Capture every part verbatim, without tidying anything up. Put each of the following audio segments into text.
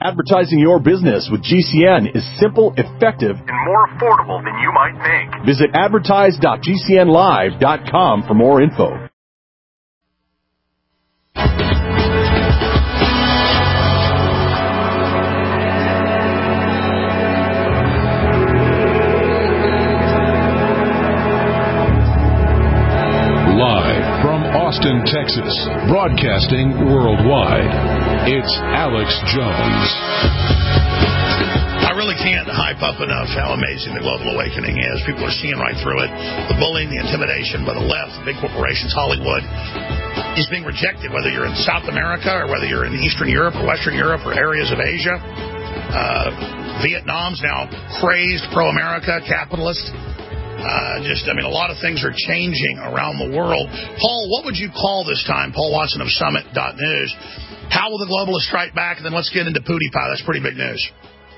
Advertising your business with G C N is simple, effective, and more affordable than you might think. Visit advertise dot g c n live dot com for more info. Live from Austin, Texas, broadcasting worldwide, it's Alex Jones. I really can't hype up enough how amazing the global awakening is. People are seeing right through it. The bullying, the intimidation by the left, the big corporations, Hollywood, is being rejected, whether you're in South America or whether you're in Eastern Europe or Western Europe or areas of Asia. Uh, Vietnam's now crazed, pro-America, capitalist. Uh, just, I mean, a lot of things are changing around the world. Paul, what would you call this time? Paul Watson of Summit dot news. How will the globalists strike back? And then let's get into PewDiePie. That's pretty big news.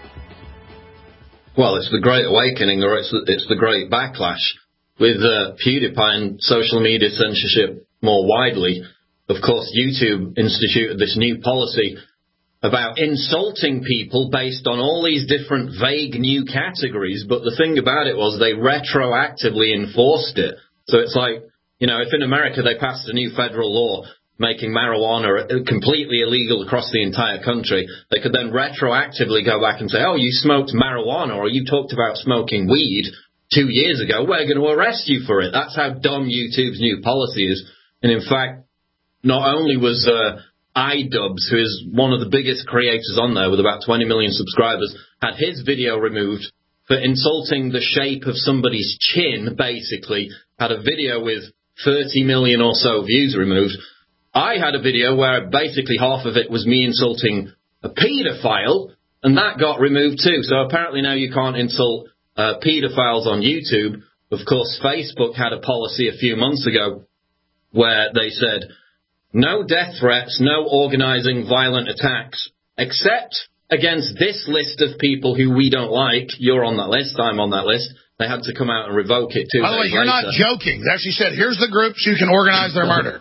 Well, it's the Great Awakening, or it's, it's the Great Backlash. With uh, PewDiePie and social media censorship more widely, of course, YouTube instituted this new policy about insulting people based on all these different vague new categories, but the thing about it was they retroactively enforced it. So it's like, you know, if in America they passed a new federal law making marijuana completely illegal across the entire country, they could then retroactively go back and say, oh, you smoked marijuana or you talked about smoking weed two years ago, we're going to arrest you for it. That's how dumb YouTube's new policy is. And in fact, not only was uh, iDubbbz, who is one of the biggest creators on there with about twenty million subscribers, had his video removed for insulting the shape of somebody's chin, basically, had a video with thirty million or so views removed. I had a video where basically half of it was me insulting a paedophile, and that got removed too. So apparently now you can't insult uh, paedophiles on YouTube. Of course, Facebook had a policy a few months ago where they said, no death threats, no organizing violent attacks, except against this list of people who we don't like. You're on that list, I'm on that list. They had to come out and revoke it too. By the way, you're later. Not joking. They actually said, here's the groups you can organize their murder.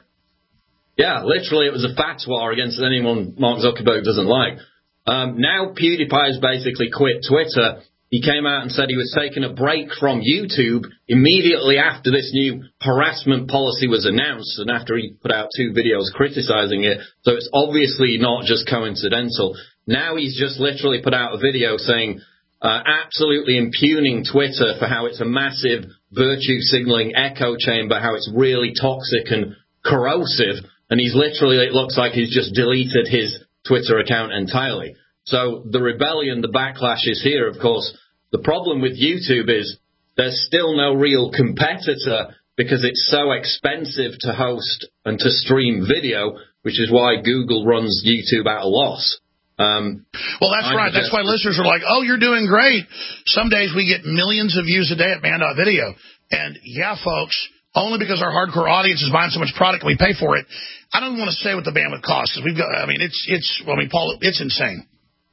Yeah, literally it was a fatwa against anyone Mark Zuckerberg doesn't like. Um, now PewDiePie's basically quit Twitter. He came out and said he was taking a break from YouTube immediately after this new harassment policy was announced and after he put out two videos criticizing it. So it's obviously not just coincidental. Now he's just literally put out a video saying, uh, absolutely impugning Twitter for how it's a massive virtue signaling echo chamber, how it's really toxic and corrosive. And he's literally, it looks like he's just deleted his Twitter account entirely. So the rebellion, the backlash is here, of course. The problem with YouTube is there's still no real competitor because it's so expensive to host and to stream video, which is why Google runs YouTube at a loss. Um, well, that's I right. That's why listeners are like, oh, you're doing great. Some days we get millions of views a day at Man dot Video. And, yeah, folks, only because our hardcore audience is buying so much product and we pay for it. I don't want to say what the bandwidth costs. We've got, I mean, it's, it's, well, I mean, Paul, it's insane.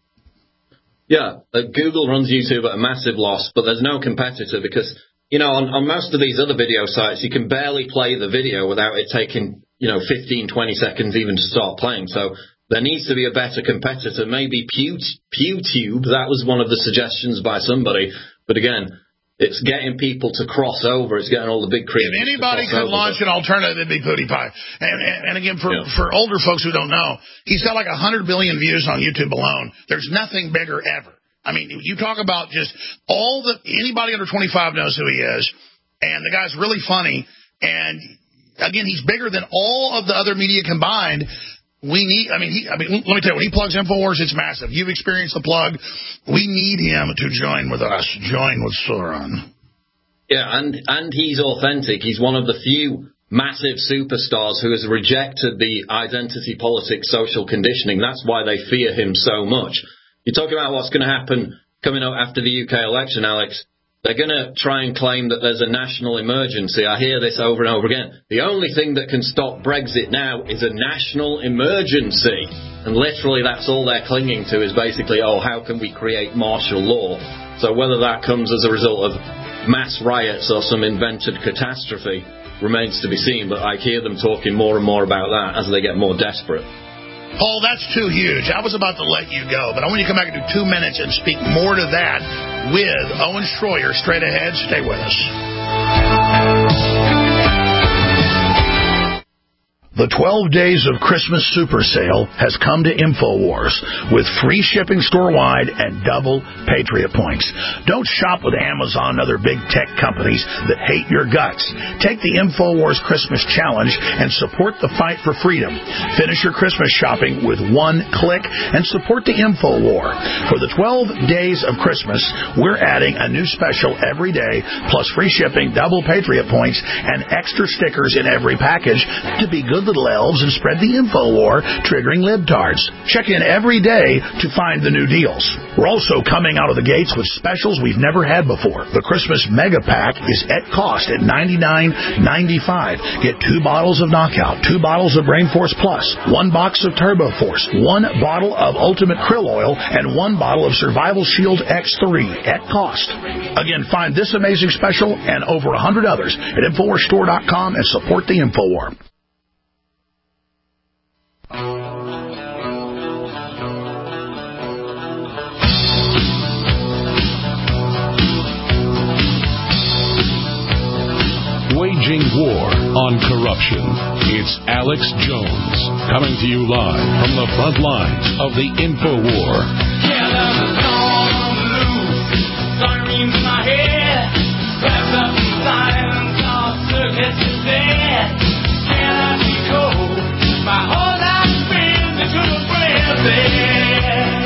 Yeah, uh, Google runs YouTube at a massive loss, but there's no competitor because, you know, on, on most of these other video sites, you can barely play the video without it taking, you know, fifteen, twenty seconds even to start playing. So there needs to be a better competitor. Maybe Pew, PewTube, that was one of the suggestions by somebody. But again, it's getting people to cross over. It's getting all the big creators. If anybody could launch an alternative, it'd be PewDiePie. And, and, and again, for, yeah. for older folks who don't know, he's got like one hundred billion views on YouTube alone. There's nothing bigger ever. I mean, you talk about just all the, anybody under twenty-five knows who he is. And the guy's really funny. And again, he's bigger than all of the other media combined. We need, I mean, he, I mean, let me tell you, when he plugs InfoWars, it's massive. You've experienced the plug. We need him to join with us, join with Sauron. Yeah, and, and he's authentic. He's one of the few massive superstars who has rejected the identity politics, social conditioning. That's why they fear him so much. You're talking about what's going to happen coming up after the U K election, Alex. They're going to try and claim that there's a national emergency. I hear this over and over again. The only thing that can stop Brexit now is a national emergency. And literally that's all they're clinging to is basically, oh, how can we create martial law? So whether that comes as a result of mass riots or some invented catastrophe remains to be seen. But I hear them talking more and more about that as they get more desperate. Paul, that's too huge. I was about to let you go, but I want you to come back and do two minutes and speak more to that with Owen Schroyer straight ahead. Stay with us. The twelve Days of Christmas Super Sale has come to InfoWars with free shipping store-wide and double Patriot points. Don't shop with Amazon and other big tech companies that hate your guts. Take the InfoWars Christmas Challenge and support the fight for freedom. Finish your Christmas shopping with one click and support the InfoWar. For the twelve Days of Christmas, we're adding a new special every day, plus free shipping, double Patriot points, and extra stickers in every package to be good little elves and spread the info war, triggering libtards. Check in every day to find the new deals. We're also coming out of the gates with specials we've never had before. The Christmas Mega Pack is at cost at ninety-nine ninety-five. Get two bottles of Knockout, two bottles of Brain Force Plus, one box of Turbo Force, one bottle of Ultimate Krill Oil, and one bottle of Survival Shield X three at cost. Again, find this amazing special and over one hundred others at Infowars Store dot com and support the InfoWar. Waging war on corruption. It's Alex Jones coming to you live from the front lines of the InfoWar. Yeah, there's a storm on the loose, sirens in my head, wrapped up in silence, all circuits is dead. Can I be cold? My whole life spins into the present.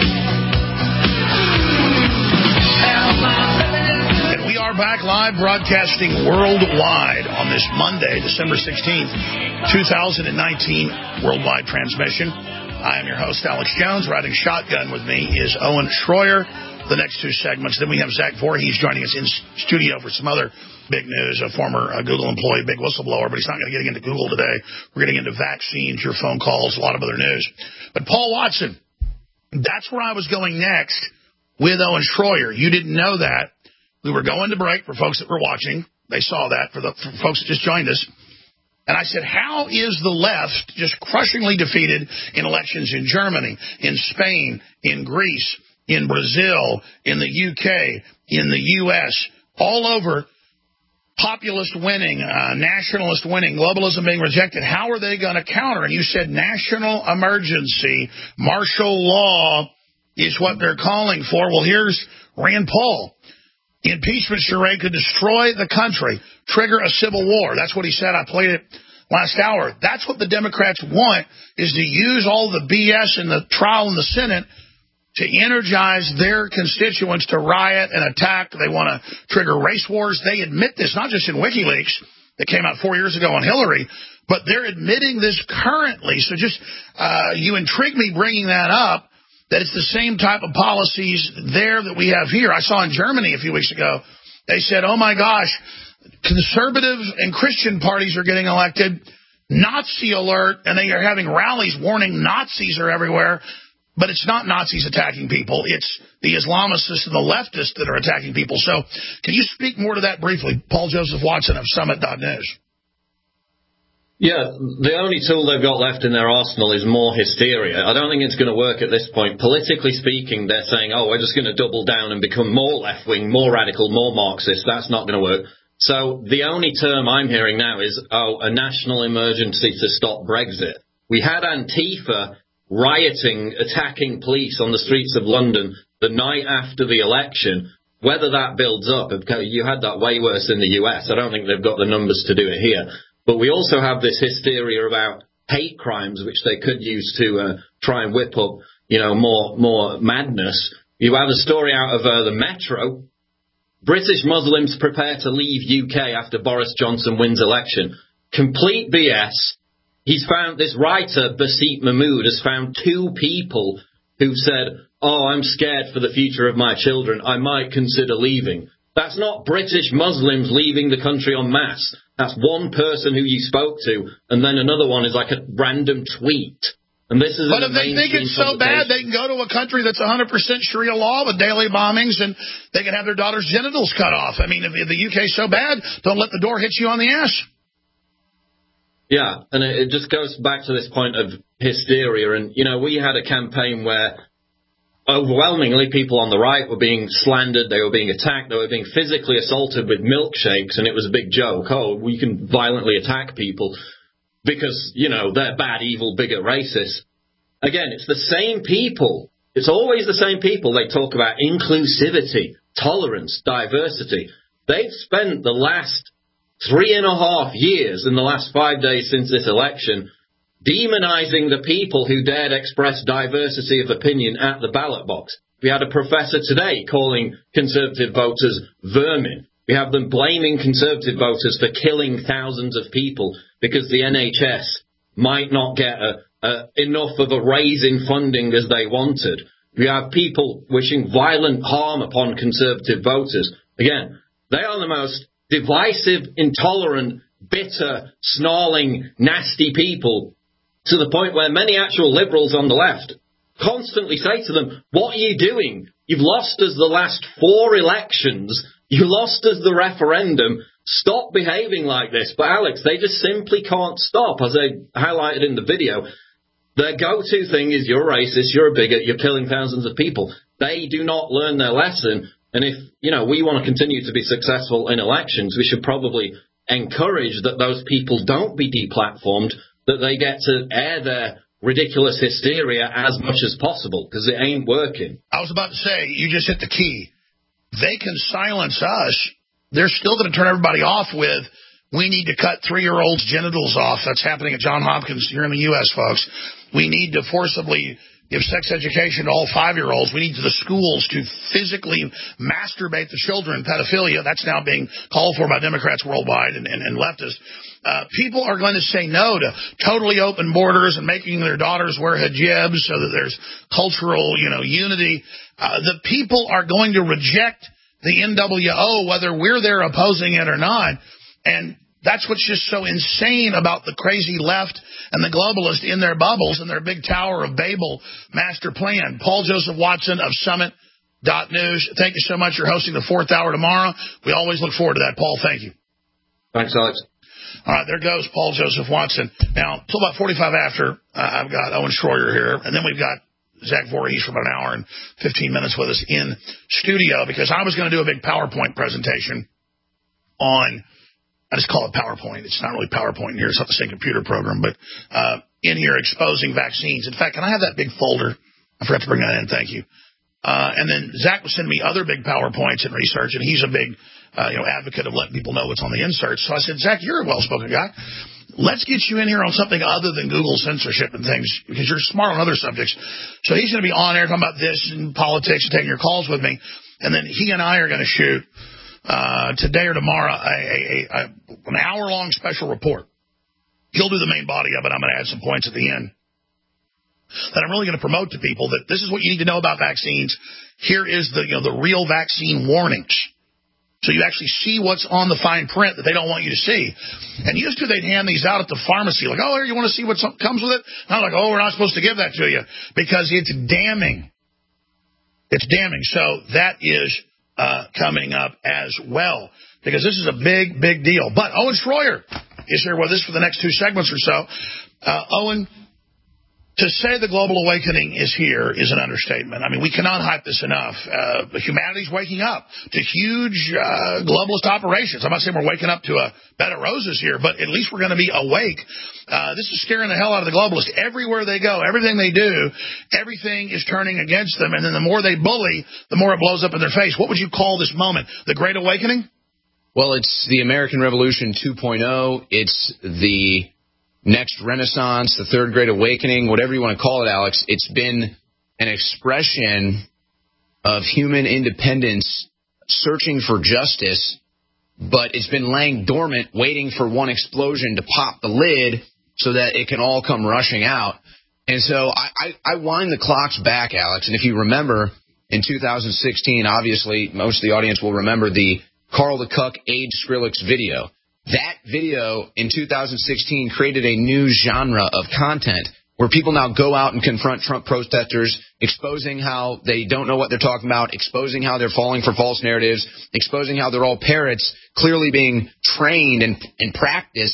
We are back live broadcasting worldwide on this Monday, December sixteenth, twenty nineteen, worldwide transmission. I am your host, Alex Jones. Riding shotgun with me is Owen Schroyer. The next two segments. Then we have Zach Voorhees joining us in studio for some other big news, a former uh, Google employee, big whistleblower, but he's not going to get into Google today. We're getting into vaccines, your phone calls, a lot of other news. But Paul Watson, that's where I was going next with Owen Schroyer. You didn't know that. We were going to break for folks that were watching. They saw that for the for folks that just joined us. And I said, how is the left just crushingly defeated in elections in Germany, in Spain, in Greece, in Brazil, in the U K, in the U S, all over, populist winning, uh, nationalist winning, globalism being rejected? How are they going to counter? And you said national emergency, martial law is what they're calling for. Well, here's Rand Paul. Impeachment charade could destroy the country, trigger a civil war. That's what he said. I played it last hour. That's what the Democrats want, is to use all the B S in the trial in the Senate to energize their constituents to riot and attack. They want to trigger race wars. They admit this, not just in WikiLeaks that came out four years ago on Hillary, but they're admitting this currently. So just uh, you intrigue me bringing that up, that it's the same type of policies there that we have here. I saw in Germany a few weeks ago, they said, oh, my gosh, conservative and Christian parties are getting elected, Nazi alert, and they are having rallies warning Nazis are everywhere. But it's not Nazis attacking people. It's the Islamicists and the leftists that are attacking people. So can you speak more to that briefly? Paul Joseph Watson of Summit dot news. Yeah, the only tool they've got left in their arsenal is more hysteria. I don't think it's going to work at this point. Politically speaking, they're saying, oh, we're just going to double down and become more left-wing, more radical, more Marxist. That's not going to work. So the only term I'm hearing now is, oh, a national emergency to stop Brexit. We had Antifa rioting, attacking police on the streets of London the night after the election. Whether that builds up, you had that way worse in the U S. I don't think they've got the numbers to do it here. But we also have this hysteria about hate crimes, which they could use to uh, try and whip up, you know, more more madness. You have a story out of uh, the Metro. British Muslims prepare to leave U K after Boris Johnson wins election. Complete B S. He's found, this writer, Basit Mahmood, has found two people who said, oh, I'm scared for the future of my children. I might consider leaving. That's not British Muslims leaving the country en masse. That's one person who you spoke to, and then another one is like a random tweet. And this is but if they think it's so bad, they can go to a country that's one hundred percent Sharia law with daily bombings, and they can have their daughter's genitals cut off. I mean, if the U K's so bad, don't let the door hit you on the ass. Yeah, and it, it just goes back to this point of hysteria. And, you know, we had a campaign where overwhelmingly people on the right were being slandered, they were being attacked, they were being physically assaulted with milkshakes, and it was a big joke. Oh, we can violently attack people because, you know, they're bad, evil, bigot, racist. Again, it's the same people. It's always the same people. They talk about inclusivity, tolerance, diversity. They've spent the last three and a half years, in the last five days since this election, demonizing the people who dared express diversity of opinion at the ballot box. We had a professor today calling conservative voters vermin. We have them blaming conservative voters for killing thousands of people because the N H S might not get a, a, enough of a raise in funding as they wanted. We have people wishing violent harm upon conservative voters. Again, they are the most divisive, intolerant, bitter, snarling, nasty people, to the point where many actual liberals on the left constantly say to them, what are you doing? You've lost us the last four elections. You lost us the referendum. Stop behaving like this. But, Alex, they just simply can't stop. As I highlighted in the video, their go-to thing is you're racist, you're a bigot, you're killing thousands of people. They do not learn their lesson. And if, you know, we want to continue to be successful in elections, we should probably encourage that those people don't be deplatformed, that they get to air their ridiculous hysteria as much as possible, because it ain't working. I was about to say, you just hit the key. They can silence us. They're still going to turn everybody off with, we need to cut three-year-olds' genitals off. That's happening at Johns Hopkins here in the U S, folks. We need to forcibly give sex education to all five-year-olds. We need the schools to physically masturbate the children. Pedophilia, that's now being called for by Democrats worldwide and, and, and leftists. Uh, people are going to say no to totally open borders and making their daughters wear hijabs so that there's cultural, you know, unity. Uh, the people are going to reject the N W O, whether we're there opposing it or not. And that's what's just so insane about the crazy left and the globalists in their bubbles and their big Tower of Babel master plan. Paul Joseph Watson of Summit dot News. Thank you so much for hosting the fourth hour tomorrow. We always look forward to that, Paul. Thank you. Thanks, Alex. All right, there goes Paul Joseph Watson. Now, till about forty-five after, uh, I've got Owen Schroyer here, and then we've got Zach Voorhees for about an hour and fifteen minutes with us in studio, because I was going to do a big PowerPoint presentation on, I just call it PowerPoint. It's not really PowerPoint in here. It's not the same computer program, but uh, in here exposing vaccines. In fact, can I have that big folder? I forgot to bring that in. Thank you. Uh, and then Zach was sending me other big PowerPoints and research, and he's a big uh, you know, advocate of letting people know what's on the inserts. So I said, Zach, you're a well-spoken guy. Let's get you in here on something other than Google censorship and things, because you're smart on other subjects. So he's going to be on air talking about this and politics and taking your calls with me. And then he and I are going to shoot uh, today or tomorrow a, a, a, an hour-long special report. He'll do the main body of it. I'm going to add some points at the end that I'm really going to promote to people, that this is what you need to know about vaccines. Here is the, you know, the real vaccine warnings. So you actually see what's on the fine print that they don't want you to see. And used to, they'd hand these out at the pharmacy, like, oh, here, you want to see what comes with it? And I'm like, oh, we're not supposed to give that to you, because it's damning. It's damning. So that is uh, coming up as well, because this is a big, big deal. But Owen Schroyer is here with us for the next two segments or so. Uh, Owen, to say the global awakening is here is an understatement. I mean, we cannot hype this enough. Uh, humanity's waking up to huge uh, globalist operations. I'm not saying we're waking up to a bed of roses here, but at least we're going to be awake. Uh, this is scaring the hell out of the globalists. Everywhere they go, everything they do, everything is turning against them. And then the more they bully, the more it blows up in their face. What would you call this moment? The Great Awakening? Well, it's the American Revolution two point oh. It's the next Renaissance, the Third Great Awakening, whatever you want to call it, Alex. It's been an expression of human independence, searching for justice, but it's been laying dormant, waiting for one explosion to pop the lid so that it can all come rushing out. And so I, I, I wind the clocks back, Alex, and if you remember, in two thousand sixteen, obviously, most of the audience will remember the Carl the Cuck Age Skrillex video. That video in two thousand sixteen created a new genre of content where people now go out and confront Trump protesters, exposing how they don't know what they're talking about, exposing how they're falling for false narratives, exposing how they're all parrots, clearly being trained and, and practiced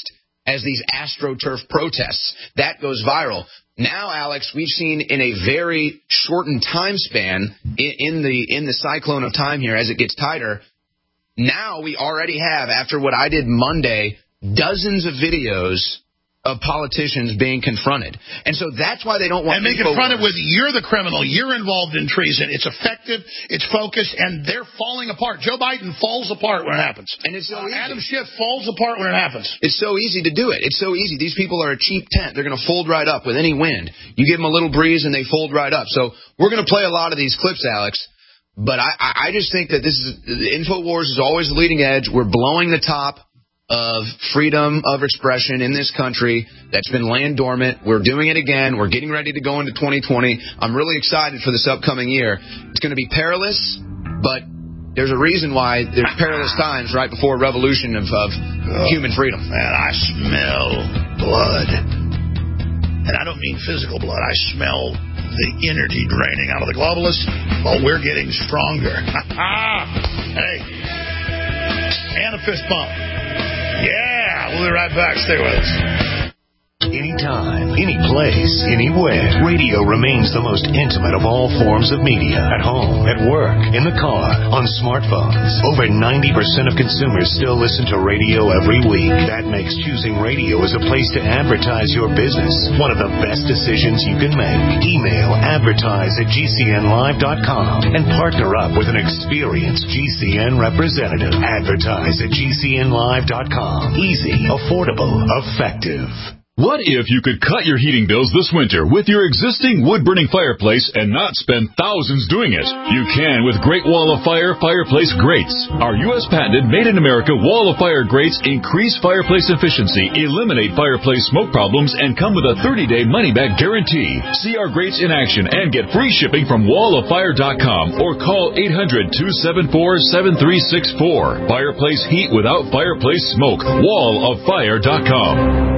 as these AstroTurf protests. That goes viral. Now, Alex, we've seen in a very shortened time span in, in the in the cyclone of time here as it gets tighter. Now we already have, after what I did Monday, dozens of videos of politicians being confronted. And so that's why they don't want... And being confronted with, you're the criminal, you're involved in treason. It's effective, it's focused, and they're falling apart. Joe Biden falls apart when it happens. And it's so uh, easy. Adam Schiff falls apart when it happens. It's so easy to do it. It's so easy. These people are a cheap tent. They're going to fold right up with any wind. You give them a little breeze and they fold right up. So we're going to play a lot of these clips, Alex. But I, I just think that this is... InfoWars is always the leading edge. We're blowing the top of freedom of expression in this country that's been laying dormant. We're doing it again. We're getting ready to go into twenty twenty. I'm really excited for this upcoming year. It's going to be perilous, but there's a reason why there's perilous times right before a revolution of, of oh, human freedom. Man, I smell blood. And I don't mean physical blood. I smell the energy draining out of the globalists while we're getting stronger. Hey. And a fist bump. Yeah, we'll be right back. Stay with us. Anytime, any place, anywhere. Radio remains the most intimate of all forms of media. At home, at work, in the car, on smartphones. Over ninety percent of consumers still listen to radio every week. That makes choosing radio as a place to advertise your business one of the best decisions you can make. Email advertise at G C N live dot com and partner up with an experienced G C N representative. Advertise at G C N live dot com. Easy, affordable, effective. What if you could cut your heating bills this winter with your existing wood-burning fireplace and not spend thousands doing it? You can with Great Wall of Fire fireplace grates. Our U S patented made-in-America Wall of Fire grates increase fireplace efficiency, eliminate fireplace smoke problems, and come with a thirty-day money-back guarantee. See our grates in action and get free shipping from wall of fire dot com or call eight hundred, two seven four, seven three six four. Fireplace heat without fireplace smoke. wall of fire dot com.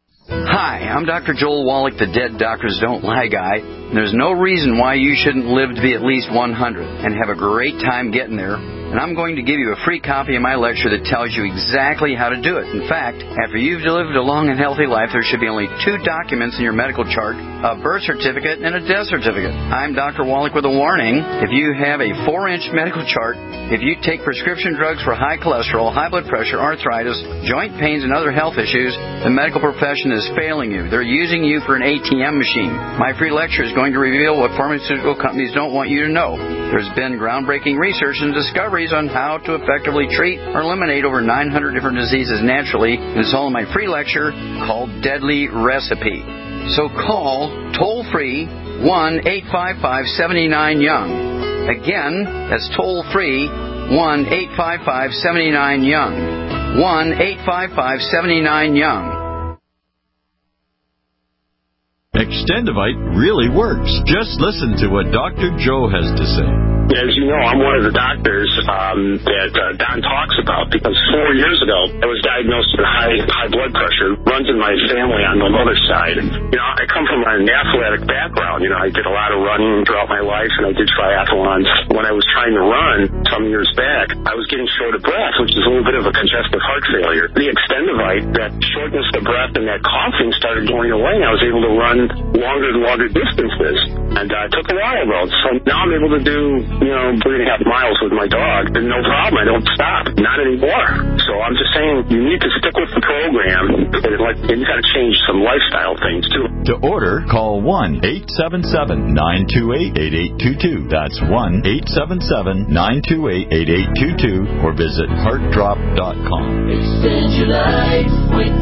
Hi, I'm Doctor Joel Wallach, the Dead Doctors Don't Lie guy. There's no reason why you shouldn't live to be at least one hundred and have a great time getting there. And I'm going to give you a free copy of my lecture that tells you exactly how to do it. In fact, after you've lived a long and healthy life, there should be only two documents in your medical chart, a birth certificate and a death certificate. I'm Doctor Wallach with a warning. If you have a four-inch medical chart, if you take prescription drugs for high cholesterol, high blood pressure, arthritis, joint pains, and other health issues, the medical profession is failing you. They're using you for an A T M machine. My free lecture is going to reveal what pharmaceutical companies don't want you to know. There's been groundbreaking research and discoveries on how to effectively treat or eliminate over nine hundred different diseases naturally, and it's all in my free lecture called Deadly Recipe. So call toll-free one eight five five, seven nine, young. Again, that's toll-free one eight five five, seven nine, young. one eight five five, seven nine, young. Extendivite really works. Just listen to what Doctor Joe has to say. As you know, I'm one of the doctors um, that uh, Don talks about, because four years ago I was diagnosed with high high blood pressure. Runs in my family on the mother's side. And, you know, I come from an athletic background. You know, I did a lot of running throughout my life, and I did triathlons. When I was trying to run some years back, I was getting short of breath, which is a little bit of a congestive heart failure. The Extendivite, that shortness of breath and that coughing started going away, and I was able to run longer and longer distances. And uh, it took a while, though. So now I'm able to do, you know, three and a half miles with my dog, and no problem. I don't stop. Not anymore. So I'm just saying, you need to stick with the program, and, like, and you got to change some lifestyle things, too. To order, call one eight seven seven, nine two eight, eight eight two two. That's one eight seven seven, nine two eight, eight eight two two, or visit heart drop dot com. Extend your life with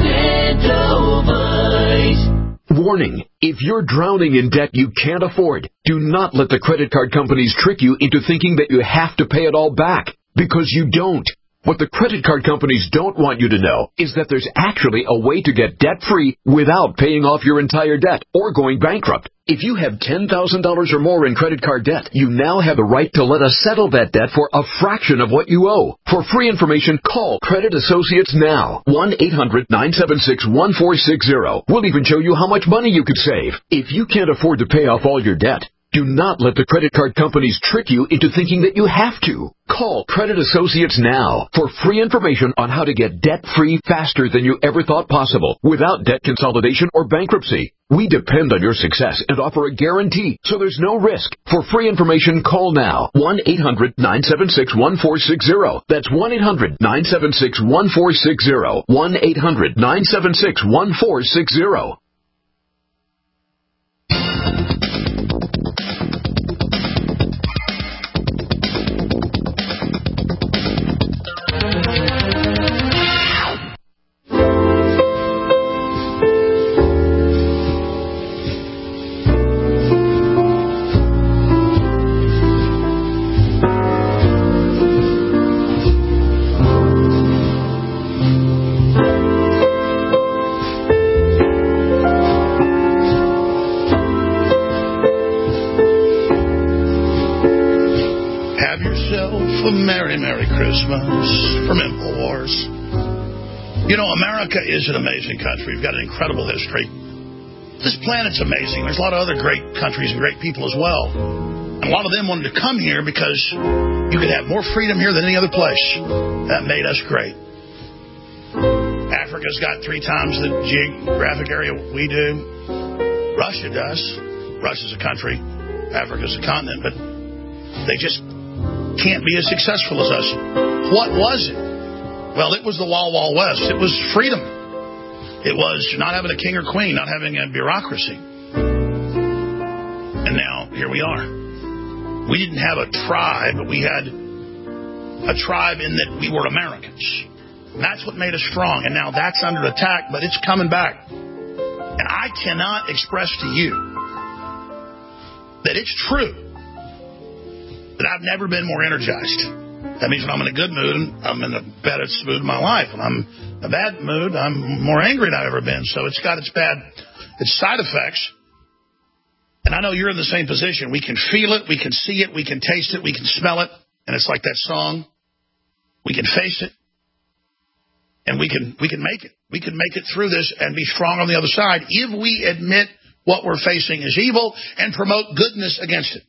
Extendivite. Warning, if you're drowning in debt you can't afford, do not let the credit card companies trick you into thinking that you have to pay it all back, because you don't. What the credit card companies don't want you to know is that there's actually a way to get debt-free without paying off your entire debt or going bankrupt. If you have ten thousand dollars or more in credit card debt, you now have the right to let us settle that debt for a fraction of what you owe. For free information, call Credit Associates now. one eight hundred, nine seven six, one four six zero. We'll even show you how much money you could save. If you can't afford to pay off all your debt, Do not let the credit card companies trick you into thinking that you have to. Call Credit Associates now for free information on how to get debt-free faster than you ever thought possible without debt consolidation or bankruptcy. We depend on your success and offer a guarantee, so there's no risk. For free information, call now. one eight hundred nine seven six one four six zero. That's one eight hundred nine seven six one four six zero. one eight hundred nine seven six one four six zero. From InfoWars. You know, America is an amazing country. We've got an incredible history. This planet's amazing. There's a lot of other great countries and great people as well. And a lot of them wanted to come here because you could have more freedom here than any other place. That made us great. Africa's got three times the geographic area we do. Russia does. Russia's a country. Africa's a continent. But they just can't be as successful as us. What was it? Well, it was the Wild Wild West. It was freedom. It was not having a king or queen, not having a bureaucracy. And now, here we are. We didn't have a tribe, but we had a tribe in that we were Americans. And that's what made us strong. And now that's under attack, but it's coming back. And I cannot express to you that it's true that I've never been more energized. That means when I'm in a good mood, I'm in the best mood of my life. When I'm in a bad mood, I'm more angry than I've ever been. So it's got its bad, its side effects. And I know you're in the same position. We can feel it, we can see it, we can taste it, we can smell it. And it's like that song. We can face it. And we can we can make it. We can make it through this and be strong on the other side if we admit what we're facing is evil and promote goodness against it.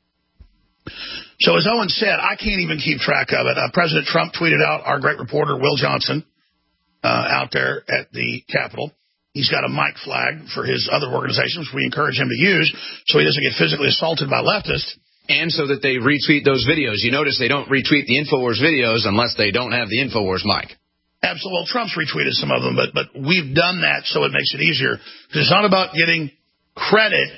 So as Owen said, I can't even keep track of it. Uh, President Trump tweeted out our great reporter, Will Johnson, uh, out there at the Capitol. He's got a mic flag for his other organizations, which we encourage him to use so he doesn't get physically assaulted by leftists. And so that they retweet those videos. You notice they don't retweet the InfoWars videos unless they don't have the InfoWars mic. Absolutely. Well, Trump's retweeted some of them, but, but we've done that so it makes it easier. Because it's not about getting credit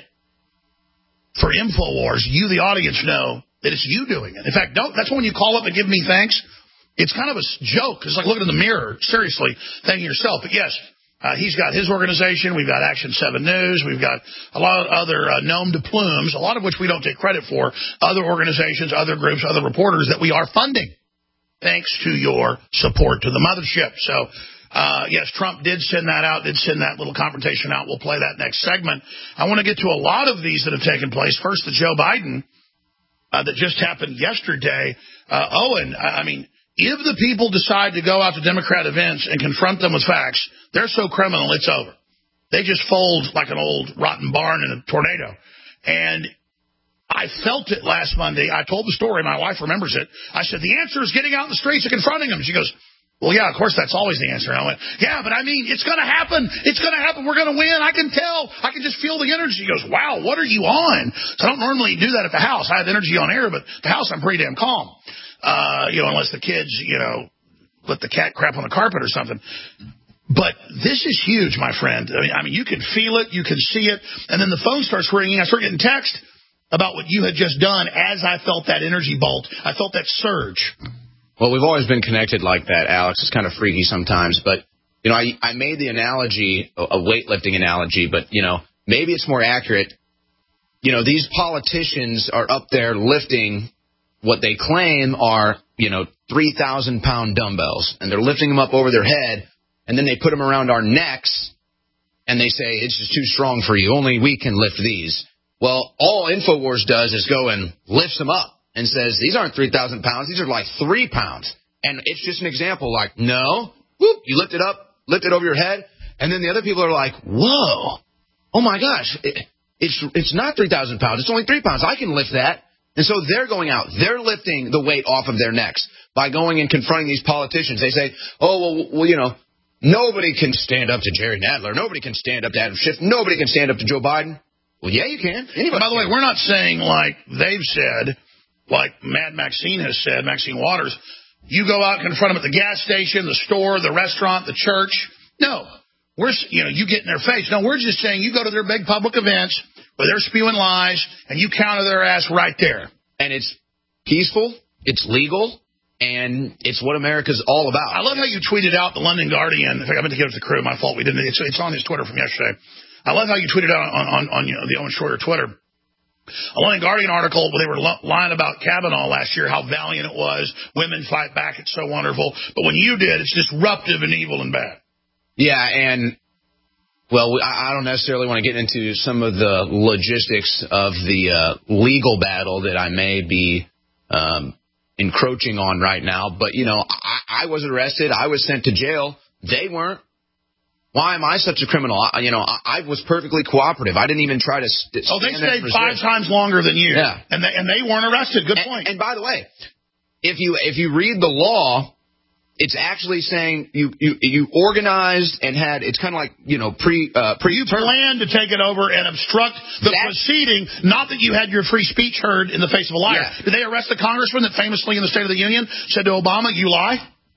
for InfoWars. You, the audience, know that it's you doing it. In fact, don't. That's when you call up and give me thanks. It's kind of a joke. It's like looking in the mirror, seriously, thanking yourself. But yes, uh, he's got his organization. We've got Action seven News. We've got a lot of other uh, nom de plumes, a lot of which we don't take credit for, other organizations, other groups, other reporters that we are funding, thanks to your support to the mothership. So, uh, yes, Trump did send that out, did send that little confrontation out. We'll play that next segment. I want to get to a lot of these that have taken place. First, the Joe Biden Uh, that just happened yesterday. Uh, Owen, I mean, if the people decide to go out to Democrat events and confront them with facts, they're so criminal, it's over. They just fold like an old rotten barn in a tornado. And I felt it last Monday. I told the story. My wife remembers it. I said, the answer is getting out in the streets and confronting them. She goes, well, yeah, of course, that's always the answer. And I went, yeah, but I mean, it's going to happen. It's going to happen. We're going to win. I can tell. I can just feel the energy. She goes, wow, what are you on? So I don't normally do that at the house. I have energy on air, but at the house, I'm pretty damn calm. Uh, you know, unless the kids, you know, let the cat crap on the carpet or something. But this is huge, my friend. I mean, I mean, you can feel it. You can see it. And then the phone starts ringing. I start getting text about what you had just done as I felt that energy bolt. I felt that surge. Well, we've always been connected like that, Alex. It's kind of freaky sometimes. But, you know, I, I made the analogy, a weightlifting analogy, but, you know, maybe it's more accurate. You know, these politicians are up there lifting what they claim are, you know, three thousand pound dumbbells. And they're lifting them up over their head. And then they put them around our necks. And they say, it's just too strong for you. Only we can lift these. Well, all InfoWars does is go and lifts them up. And says, these aren't three thousand pounds. These are like three pounds. And it's just an example like, no, whoop, you lift it up, lift it over your head. And then the other people are like, whoa, oh, my gosh, it, it's it's not three thousand pounds. It's only three pounds. I can lift that. And so they're going out. They're lifting the weight off of their necks by going and confronting these politicians. They say, oh, well, well you know, nobody can stand up to Jerry Nadler. Nobody can stand up to Adam Schiff. Nobody can stand up to Joe Biden. Well, yeah, you can. Anybody by the can. way, we're not saying like they've said, like Mad Maxine has said, Maxine Waters, you go out and confront them at the gas station, the store, the restaurant, the church. No. We're, you know, you get in their face. No, we're just saying you go to their big public events where they're spewing lies, and you counter their ass right there. And it's peaceful, it's legal, and it's what America's all about. I love how you tweeted out the London Guardian. In fact, I meant to give it to the crew. My fault we didn't. It's, it's on his Twitter from yesterday. I love how you tweeted out on, on, on you know, the Owen Shorter Twitter. A London Guardian article where they were lying about Kavanaugh last year, how valiant it was. Women fight back. It's so wonderful. But when you did, it's disruptive and evil and bad. Yeah, and... Well, I don't necessarily want to get into some of the logistics of the uh, legal battle that I may be um, encroaching on right now. But, you know, I, I was arrested. I was sent to jail. They weren't. Why am I such a criminal? I, you know, I, I was perfectly cooperative. I didn't even try to st- Oh, they stand stayed five times longer than you. Yeah. And they, and they weren't arrested. Good point. And, and by the way, if you if you read the law, it's actually saying you, you you organized and had, it's kind of like, you know, pre uh, pre You planned to take it over and obstruct the That's, proceeding, not that you had your free speech heard in the face of a liar. Yeah. Did they arrest the congressman that famously in the State of the Union said to Obama, you lie?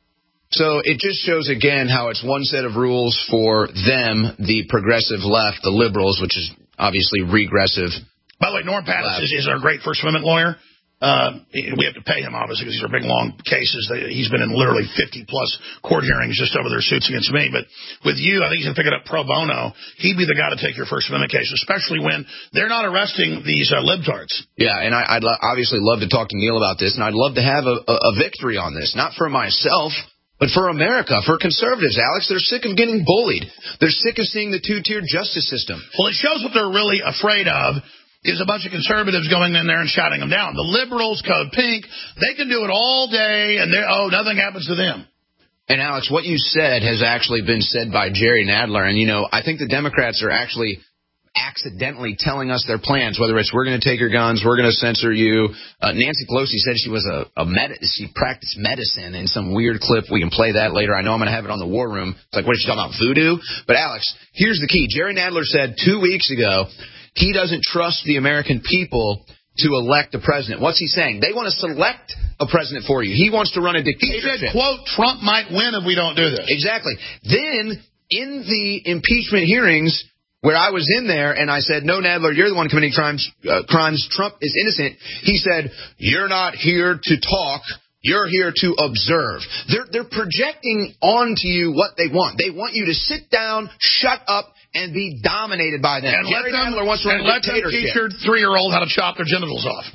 So it just shows, again, how it's one set of rules for them, the progressive left, the liberals, which is obviously regressive. By the way, Norm Pattis is, is our great First Amendment lawyer. Uh, we have to pay him, obviously, because these are big, long cases. He's been in literally fifty-plus court hearings just over their suits against me. But with you, I think he's going to pick it up pro bono. He'd be the guy to take your First Amendment case, especially when they're not arresting these uh, libtards. Yeah, and I, I'd lo- obviously love to talk to Neil about this, and I'd love to have a, a, a victory on this, not for myself, but for America, for conservatives, Alex. They're sick of getting bullied. They're sick of seeing the two-tiered justice system. Well, it shows what they're really afraid of. Is a bunch of conservatives going in there and shouting them down. The liberals, Code Pink, they can do it all day, and they're, oh, nothing happens to them. And, Alex, what you said has actually been said by Jerry Nadler. And, you know, I think the Democrats are actually accidentally telling us their plans, whether it's we're going to take your guns, we're going to censor you. Uh, Nancy Pelosi said she was a, a med- she practiced medicine in some weird clip. We can play that later. I know I'm going to have it on the War Room. It's like, what is she talking about, voodoo? But, Alex, here's the key. Jerry Nadler said two weeks ago he doesn't trust the American people to elect a president. What's he saying? They want to select a president for you. He wants to run a dictatorship. He said, quote, Trump might win if we don't do this. Exactly. Then, in the impeachment hearings where I was in there and I said, no, Nadler, you're the one committing crimes, uh, crimes. Trump is innocent. He said, you're not here to talk. You're here to observe. They're, they're projecting onto you what they want. They want you to sit down, shut up, and be dominated by them. And Jerry let them, Nadler wants to run and a let them dictatorship. teach your three-year-old how to chop their genitals off.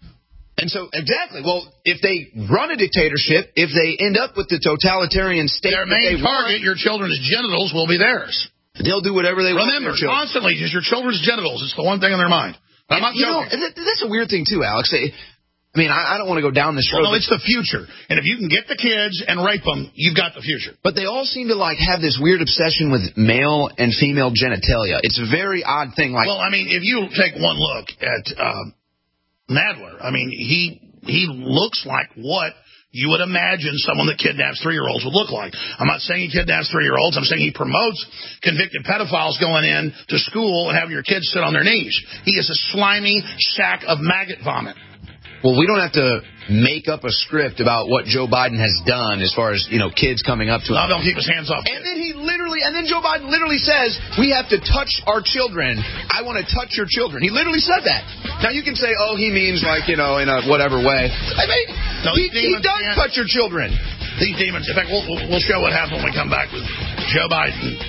And so, exactly. Well, if they run a dictatorship, if they end up with the totalitarian state, their main target, your children's genitals, will be theirs. They'll do whatever they want. Remember, constantly, just your children's genitals. It's the one thing on their mind. I'm not you joking. know, that's a weird thing too, Alex. I mean, I, I don't want to go down this road. Well, no, it's the future. And if you can get the kids and rape them, you've got the future. But they all seem to, like, have this weird obsession with male and female genitalia. It's a very odd thing. Like, well, I mean, if you take one look at uh, Nadler, I mean, he he looks like what you would imagine someone that kidnaps three-year-olds would look like. I'm not saying he kidnaps three-year-olds. I'm saying he promotes convicted pedophiles going in to school and having your kids sit on their knees. He is a slimy sack of maggot vomit. Well, we don't have to make up a script about what Joe Biden has done as far as, you know, kids coming up to him. No, don't keep his hands off. And then he literally, and then Joe Biden literally says, we have to touch our children. I want to touch your children. He literally said that. Now, you can say, oh, he means like, you know, in a whatever way. I mean, no, he, he does can't. touch your children. These demons. In fact, we'll, we'll show what happened when we come back with Joe Biden.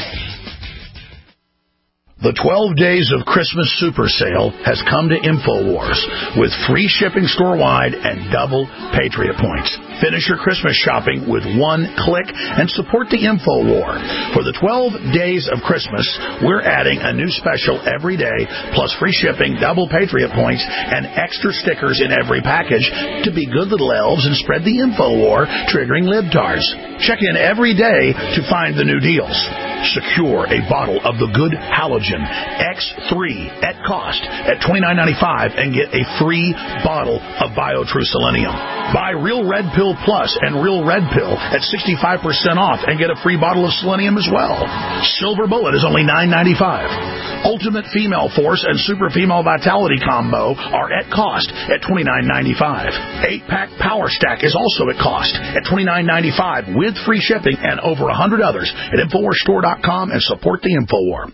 The twelve Days of Christmas Super Sale has come to InfoWars with free shipping store-wide and double Patriot points. Finish your Christmas shopping with one click and support the InfoWar. For the twelve Days of Christmas, we're adding a new special every day, plus free shipping, double Patriot points, and extra stickers in every package to be good little elves and spread the InfoWar, triggering libtards. Check in every day to find the new deals. secure a bottle of the good halogen X three at cost at twenty-nine ninety-five and get a free bottle of BioTrue Selenium. Buy Real Red Pill Plus and Real Red Pill at sixty-five percent off and get a free bottle of selenium as well. Silver Bullet is only nine ninety-five. Ultimate Female Force and Super Female Vitality Combo are at cost at twenty-nine ninety-five. eight-pack Power Stack is also at cost at twenty-nine ninety-five with free shipping and over one hundred others at Infowars Store dot com and support the Infowar.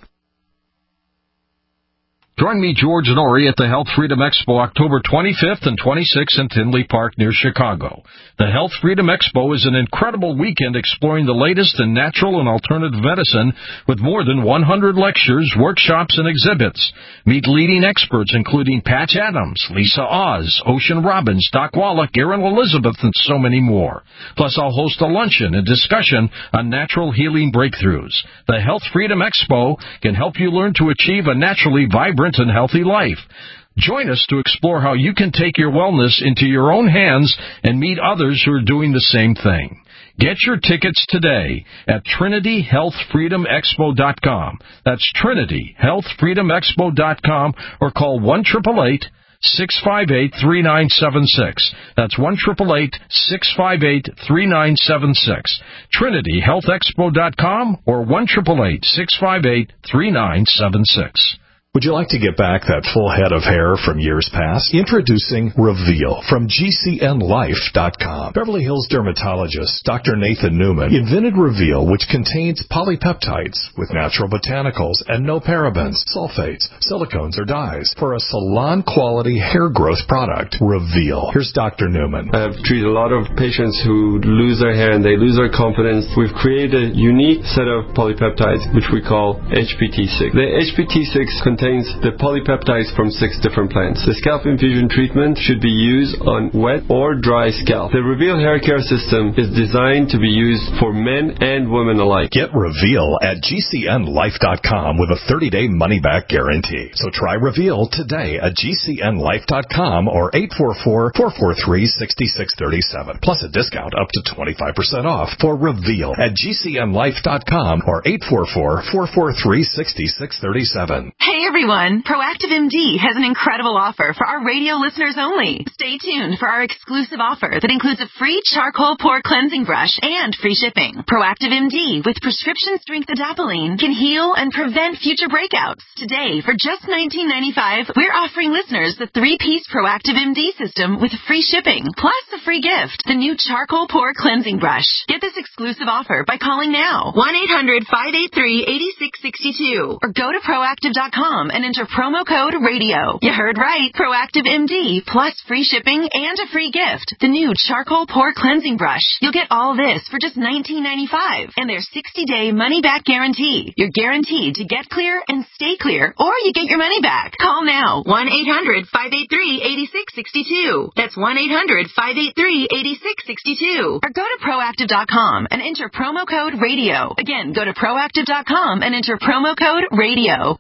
Join me, George Norrie, at the Health Freedom Expo October twenty-fifth and twenty-sixth in Tinley Park near Chicago. The Health Freedom Expo is an incredible weekend exploring the latest in natural and alternative medicine with more than one hundred lectures, workshops, and exhibits. Meet leading experts including Patch Adams, Lisa Oz, Ocean Robbins, Doc Wallach, Erin Elizabeth, and so many more. Plus, I'll host a luncheon and discussion on natural healing breakthroughs. The Health Freedom Expo can help you learn to achieve a naturally vibrant and healthy life. Join us to explore how you can take your wellness into your own hands and meet others who are doing the same thing. Get your tickets today at Trinity Health Freedom Expo dot com. That's Trinity Health Freedom Expo dot com or call one eight eight eight, six five eight, three nine seven six. That's one eight eight eight, six five eight, three nine seven six. Trinity Health Expo dot com or one eight eight eight, six five eight, three nine seven six. Would you like to get back that full head of hair from years past? Introducing Reveal from G C N Life dot com. Beverly Hills dermatologist Doctor Nathan Newman invented Reveal, which contains polypeptides with natural botanicals and no parabens, sulfates, silicones, or dyes for a salon-quality hair growth product. Reveal. Here's Doctor Newman. I've treated a lot of patients who lose their hair and they lose their confidence. We've created a unique set of polypeptides, which we call H P T six. The H P T six contains the polypeptides from six different plants. The scalp infusion treatment should be used on wet or dry scalp. The Reveal hair care system is designed to be used for men and women alike. Get Reveal at G C N Life dot com with a thirty-day money-back guarantee. So try Reveal today at G C N Life dot com or eight four four, four four three, six six three seven. Plus a discount up to twenty-five percent off for Reveal at G C N Life dot com or eight four four, four four three, six six three seven. Hey everyone, Proactive M D has an incredible offer for our radio listeners only. Stay tuned for our exclusive offer that includes a free charcoal pore cleansing brush and free shipping. Proactive M D with prescription strength adapalene can heal and prevent future breakouts. Today, for just nineteen ninety-five dollars, we're offering listeners the three-piece Proactive M D system with free shipping, plus a free gift, the new charcoal pore cleansing brush. Get this exclusive offer by calling now, one eight hundred, five eight three, eight six six two, or go to proactive dot com and enter promo code radio. You heard right. Proactive M D plus free shipping and a free gift. The new charcoal pore cleansing brush. You'll get all this for just nineteen ninety-five dollars and their sixty-day money-back guarantee. You're guaranteed to get clear and stay clear, or you get your money back. Call now. one eight hundred, five eight three, eight six six two. That's one eight hundred, five eight three, eight six six two. Or go to proactive dot com and enter promo code radio. Again, go to proactive dot com and enter promo code radio.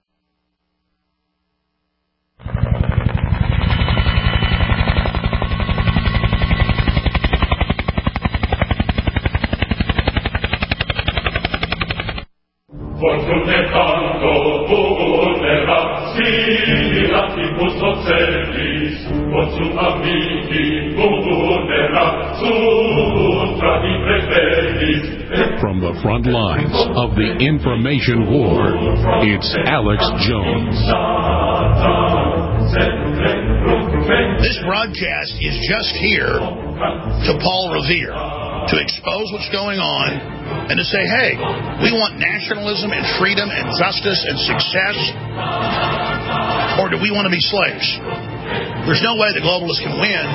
Fortune tanto vulnera, similacibus ocellis, quod amici vulnera, sutra di preferis. From the front lines of the information war, it's Alex Jones. This broadcast is just here to Paul Revere, to expose what's going on and to say, hey, we want nationalism and freedom and justice and success, or do we want to be slaves? There's no way the globalists can win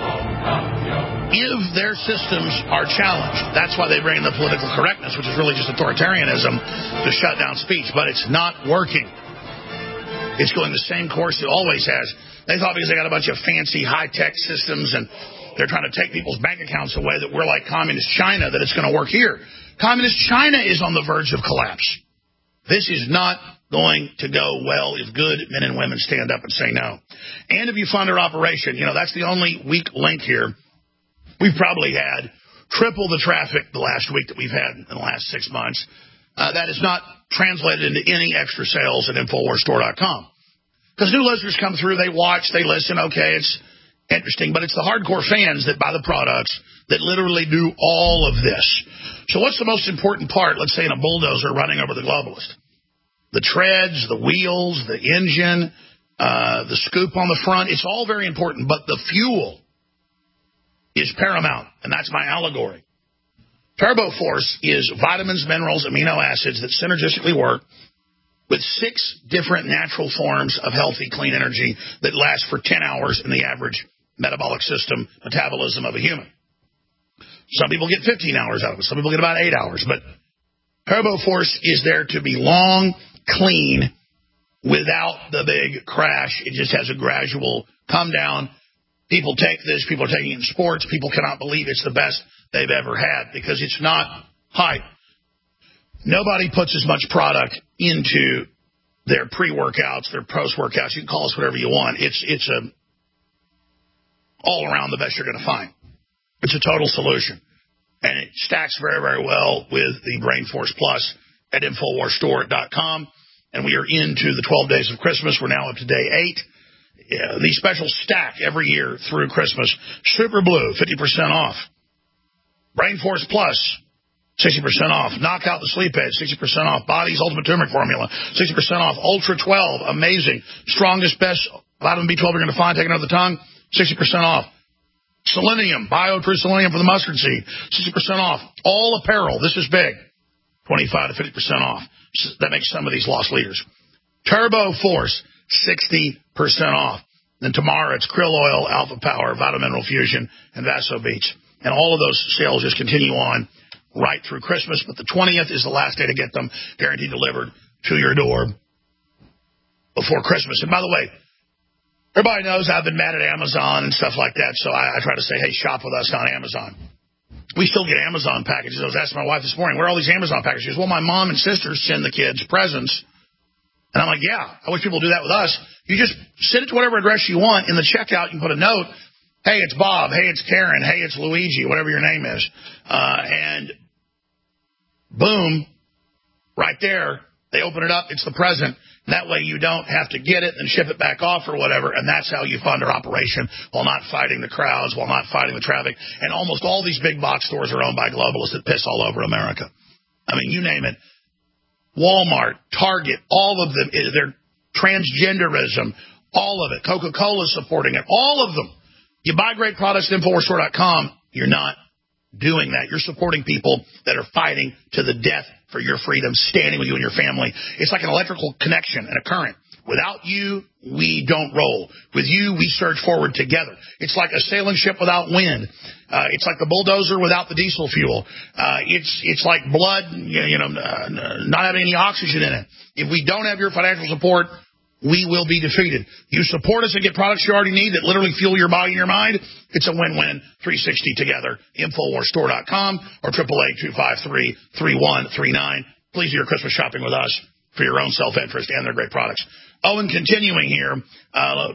if their systems are challenged. That's why they bring in the political correctness, which is really just authoritarianism to shut down speech, but it's not working. It's going the same course it always has. They thought because they got a bunch of fancy high-tech systems and they're trying to take people's bank accounts away that we're like communist China, that it's going to work here. Communist China is on the verge of collapse. This is not going to go well if good men and women stand up and say no. And if you fund our operation, you know, that's the only weak link here. We've probably had triple the traffic the last week that we've had in the last six months. uh, that is not translated into any extra sales at Infowars Store dot com. Because new listeners come through, they watch, they listen, okay, it's interesting, but it's the hardcore fans that buy the products that literally do all of this. So what's the most important part, let's say, in a bulldozer running over the globalist? The treads, the wheels, the engine, uh, the scoop on the front, it's all very important, but the fuel is paramount, and that's my allegory. TurboForce is vitamins, minerals, amino acids that synergistically work with six different natural forms of healthy, clean energy that last for ten hours in the average metabolic system metabolism of a human. Some people get fifteen hours out of it. Some people get about eight hours. But TurboForce is there to be long, clean, without the big crash. It just has a gradual come down. People take this. People are taking it in sports. People cannot believe it's the best they've ever had because it's not hype. Nobody puts as much product into their pre-workouts, their post-workouts. You can call us whatever you want. It's it's a all around the best you're going to find. It's a total solution. And it stacks very, very well with the BrainForce Plus at Infowars Store dot com. And we are into the twelve days of Christmas. We're now up to day eight. Yeah, these specials stack every year through Christmas. Super Blue, fifty percent off. BrainForce Plus, sixty percent off. Knock Out the Sleep Aid, sixty percent off. Body's Ultimate Turmeric Formula, sixty percent off. Ultra twelve, amazing. Strongest, best vitamin B twelve you're going to find, taken out of the tongue, sixty percent off. Selenium, Bio-True Selenium for the mustard seed, sixty percent off. All apparel, this is big, twenty-five to fifty percent off. That makes some of these lost leaders. TurboForce, sixty percent off. Then tomorrow it's Krill Oil, Alpha Power, Vitamin Mineral Fusion, and Vaso Beats. And all of those sales just continue on right through Christmas, but the twentieth is the last day to get them, guaranteed delivered to your door before Christmas. And by the way, everybody knows I've been mad at Amazon and stuff like that, so I, I try to say, hey, shop with us on Amazon. We still get Amazon packages. I was asking my wife this morning, where are all these Amazon packages? She goes, well, my mom and sisters send the kids presents. And I'm like, yeah, I wish people would do that with us. You just send it to whatever address you want. In the checkout, you can put a note. Hey, it's Bob. Hey, it's Karen. Hey, it's Luigi, whatever your name is. Uh, and boom, right there, they open it up. It's the present. That way you don't have to get it and ship it back off or whatever, and that's how you fund our operation while not fighting the crowds, while not fighting the traffic. And almost all these big box stores are owned by globalists that piss all over America. I mean, you name it. Walmart, Target, all of them, they're transgenderism, all of it. Coca-Cola supporting it, all of them. You buy great products at Infowars Store dot com, you're not doing that. You're supporting people that are fighting to the death for your freedom, standing with you and your family. It's like an electrical connection and a current. Without you, we don't roll. With you, we surge forward together. It's like a sailing ship without wind. Uh, it's like the bulldozer without the diesel fuel. Uh, it's it's like blood, you know, uh, not having any oxygen in it. If we don't have your financial support, we will be defeated. You support us and get products you already need that literally fuel your body and your mind. It's a win-win, three sixty together. Infowars Store dot com or triple eight two five three three one three nine. Please do your Christmas shopping with us for your own self-interest and their great products. Oh, and continuing here, uh,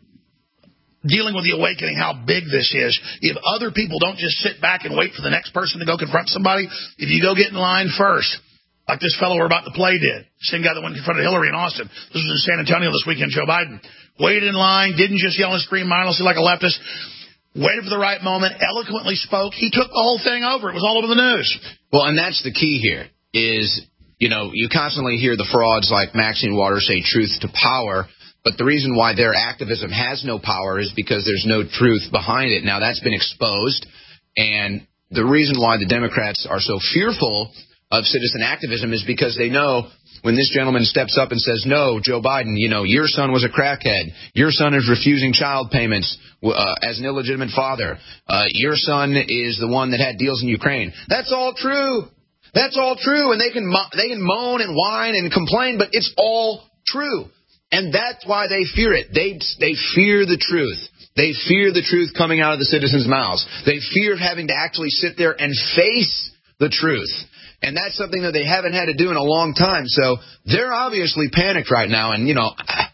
dealing with the awakening, how big this is. If other people don't just sit back and wait for the next person to go confront somebody, if you go get in line first, like this fellow we're about to play did, same guy that went in front of Hillary in Austin. This was in San Antonio this weekend, Joe Biden. Waited in line, didn't just yell and scream mindlessly like a leftist. Waited for the right moment, eloquently spoke. He took the whole thing over. It was all over the news. Well, and that's the key here is, you know, you constantly hear the frauds like Maxine Waters say truth to power, but the reason why their activism has no power is because there's no truth behind it. Now, that's been exposed, and the reason why the Democrats are so fearful of citizen activism is because they know when this gentleman steps up and says, no, Joe Biden, you know, your son was a crackhead. Your son is refusing child payments uh, as an illegitimate father. Uh, your son is the one that had deals in Ukraine. That's all true. That's all true. And they can mo- they can moan and whine and complain, but it's all true. And that's why they fear it. They they fear the truth. They fear the truth coming out of the citizens' mouths. They fear having to actually sit there and face the truth. And that's something that they haven't had to do in a long time. So they're obviously panicked right now. And, you know,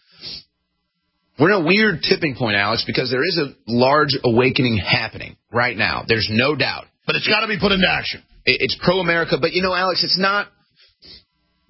we're in a weird tipping point, Alex, because there is a large awakening happening right now. There's no doubt. But it's got to be put into action. It's pro-America. But, you know, Alex, it's not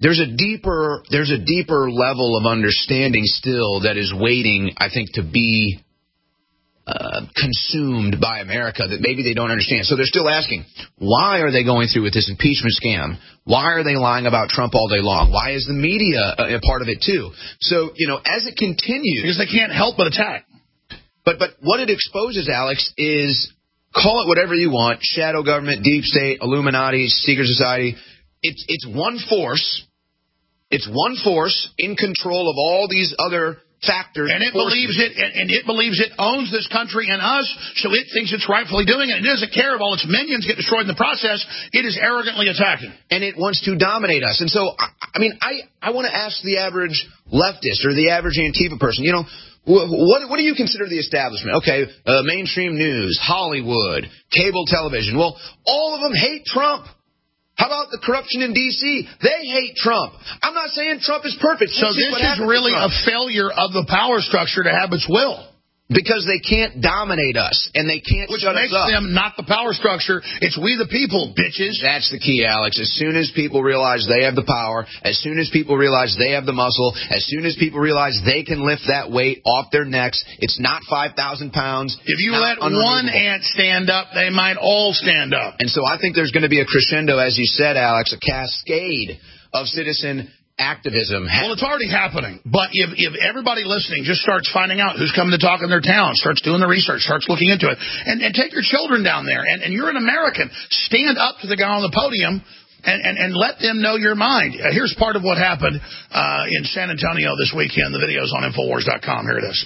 there's a deeper there's a deeper level of understanding still that is waiting, I think, to be uh, consumed by America that maybe they don't understand. So they're still asking, why are they going through with this impeachment scam? Why are they lying about Trump all day long? Why is the media a, a part of it too? So, you know, as it continues... Because they can't help but attack. But but what it exposes, Alex, is, call it whatever you want, shadow government, deep state, Illuminati, secret society. It's it's one force. It's one force in control of all these other factors. And it forces. believes it, and, and it believes it owns this country and us, so it thinks it's rightfully doing it. It doesn't care if all its minions get destroyed in the process. It is arrogantly attacking. And it wants to dominate us. And so, I, I mean, I, I want to ask the average leftist or the average Antifa person, you know, What, what do you consider the establishment? Okay, uh, mainstream news, Hollywood, cable television. Well, all of them hate Trump. How about the corruption in D C? They hate Trump. I'm not saying Trump is perfect. So this is really a failure of the power structure to have its will. Because they can't dominate us, and they can't Which shut us up. makes them not the power structure. It's we the people, bitches. That's the key, Alex. As soon as people realize they have the power, as soon as people realize they have the muscle, as soon as people realize they can lift that weight off their necks, it's not five thousand pounds. If you let one ant stand up, they might all stand up. And so I think there's going to be a crescendo, as you said, Alex, a cascade of citizen activism. Well, it's already happening. But if, if everybody listening just starts finding out who's coming to talk in their town, starts doing the research, starts looking into it, and, and take your children down there, and, and you're an American, stand up to the guy on the podium and, and, and let them know your mind. Uh, here's part of what happened uh, in San Antonio this weekend. The video's on Infowars dot com. Here it is.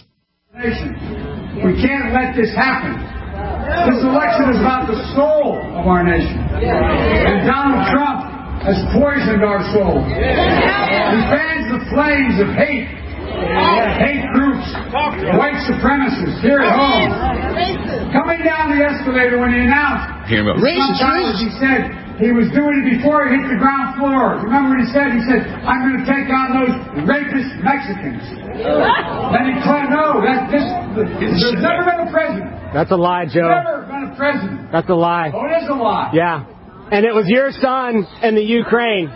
We can't let this happen. This election is about the soul of our nation. And Donald Trump has poisoned our soul. He fans the flames of hate. Hate groups, white supremacists here at home. Coming down the escalator when he announced, sometimes he said he was doing it before he hit the ground floor. Remember what he said? He said, I'm going to take on those rapist Mexicans. Then he claimed, no, that, this, there's never been a president. That's a lie, Joe. Never been a president. That's a lie. Oh, it is a lie. Yeah. And it was your son in the Ukraine.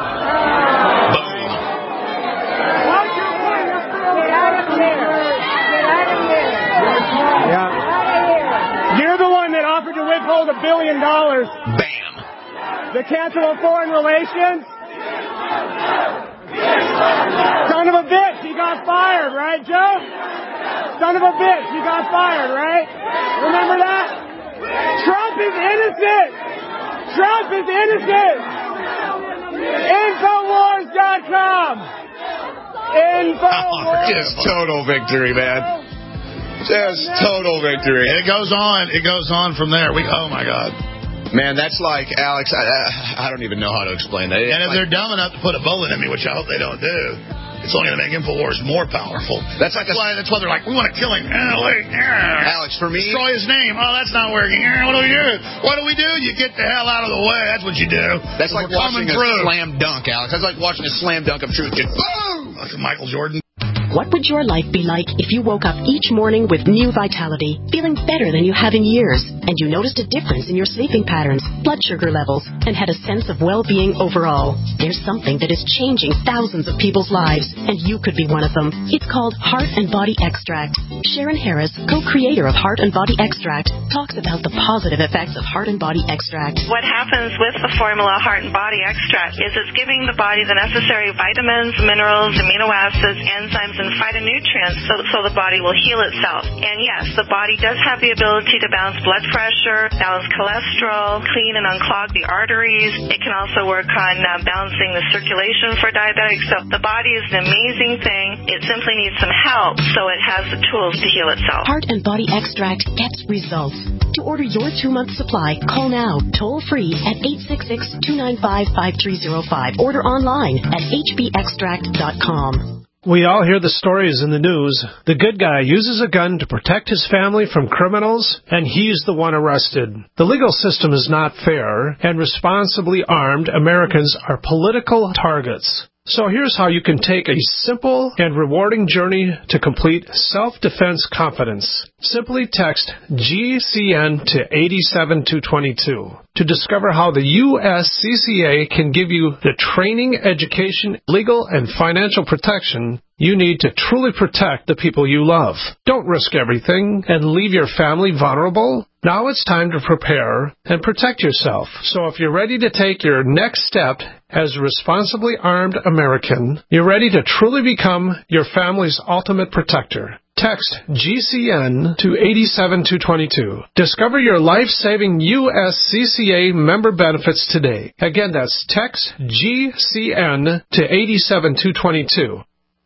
Yeah. You're the one that offered to withhold a billion dollars. Bam. The cancel of foreign relations. Son of a bitch, he got fired, right, Joe? Son of a bitch, he got fired, right? Remember that? Trump is innocent. Trump is innocent. Infowars dot com. Infowars. Just total victory, man. Just total victory. It goes on. It goes on from there. We. Oh, my God. Man, that's like, Alex, I, I don't even know how to explain that. And if like, they're dumb enough to put a bullet in me, which I hope they don't do, it's only going to make InfoWars more powerful. That's, like that's, a, why, that's why they're like, we want to kill him. Oh, wait, yeah. Alex, for me... Destroy his name. Oh, that's not working. Yeah, what do we do? What do we do? You get the hell out of the way. That's what you do. That's like watching a through. slam dunk, Alex. That's like watching a slam dunk of truth. Just boom! Like Michael Jordan. What would your life be like if you woke up each morning with new vitality, feeling better than you have in years, and you noticed a difference in your sleeping patterns, blood sugar levels, and had a sense of well-being overall? There's something that is changing thousands of people's lives, and you could be one of them. It's called Heart and Body Extract. Sharon Harris, co-creator of Heart and Body Extract, talks about the positive effects of Heart and Body Extract. What happens with the formula Heart and Body Extract is it's giving the body the necessary vitamins, minerals, amino acids, enzymes, and phytonutrients so, so the body will heal itself. And yes, the body does have the ability to balance blood pressure, balance cholesterol, clean and unclog the arteries. It can also work on uh, balancing the circulation for diabetics. So the body is an amazing thing. It simply needs some help so it has the tools to heal itself. Heart and Body Extract gets results. To order your two-month supply, call now, toll-free at eight six six, two nine five, five three zero five. Order online at h b extract dot com. We all hear the stories in the news. The good guy uses a gun to protect his family from criminals, and he's the one arrested. The legal system is not fair, and responsibly armed Americans are political targets. So here's how you can take a simple and rewarding journey to complete self-defense confidence. Simply text G C N to eight seven two two two to discover how the U S C C A can give you the training, education, legal, and financial protection you need to truly protect the people you love. Don't risk everything and leave your family vulnerable. Now it's time to prepare and protect yourself. So if you're ready to take your next step as a responsibly armed American, you're ready to truly become your family's ultimate protector. Text G C N to eight seven two two two. Discover your life-saving U S C C A member benefits today. Again, that's text G C N to eight seven two two two.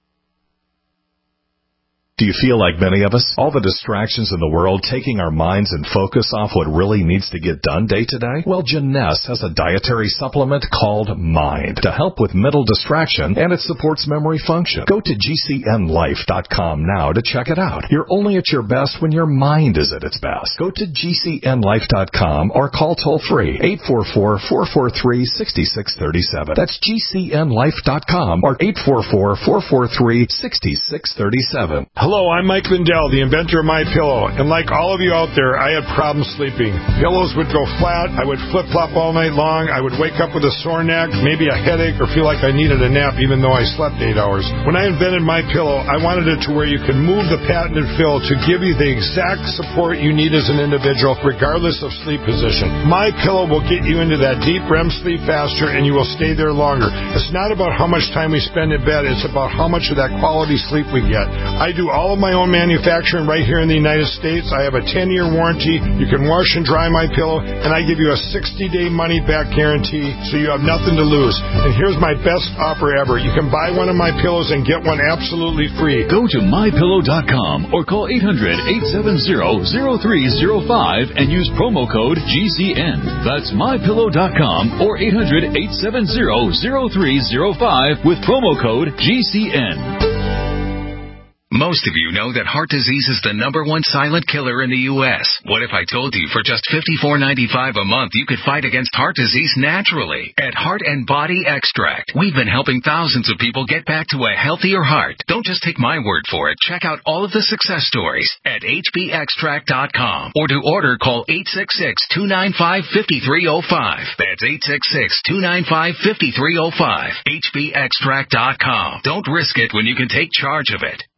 Do you feel like many of us? All the distractions in the world taking our minds and focus off what really needs to get done day to day? Well, Jeunesse has a dietary supplement called Mind to help with mental distraction, and it supports memory function. Go to G C N life dot com now to check it out. You're only at your best when your mind is at its best. Go to G C N life dot com or call toll-free eight four four, four four three, six six three seven. That's G C N life dot com or eight four four, four four three, six six three seven. Hello, I'm Mike Lindell, the inventor of MyPillow, and like all of you out there, I had problems sleeping. Pillows would go flat, I would flip-flop all night long, I would wake up with a sore neck, maybe a headache, or feel like I needed a nap even though I slept eight hours. When I invented MyPillow, I wanted it to where you can move the patented fill to give you the exact support you need as an individual, regardless of sleep position. MyPillow will get you into that deep R E M sleep faster, and you will stay there longer. It's not about how much time we spend in bed, it's about how much of that quality sleep we get. I do all of my own manufacturing right here in the United States. I have a ten-year warranty. You can wash and dry my pillow, and I give you a sixty-day money-back guarantee, so you have nothing to lose. And here's my best offer ever. You can buy one of my pillows and get one absolutely free. Go to my pillow dot com or call eight hundred, eight seven zero, zero three zero five and use promo code G C N. That's my pillow dot com or eight hundred, eight seven zero, zero three zero five with promo code G C N. Most of you know that heart disease is the number one silent killer in the U S What if I told you for just fifty-four ninety-five a month you could fight against heart disease naturally? At Heart and Body Extract, we've been helping thousands of people get back to a healthier heart. Don't just take my word for it. Check out all of the success stories at H B extract dot com. Or to order, call eight six six, two nine five, five three zero five. That's eight six six, two nine five, five three zero five. H B extract dot com. Don't risk it when you can take charge of it.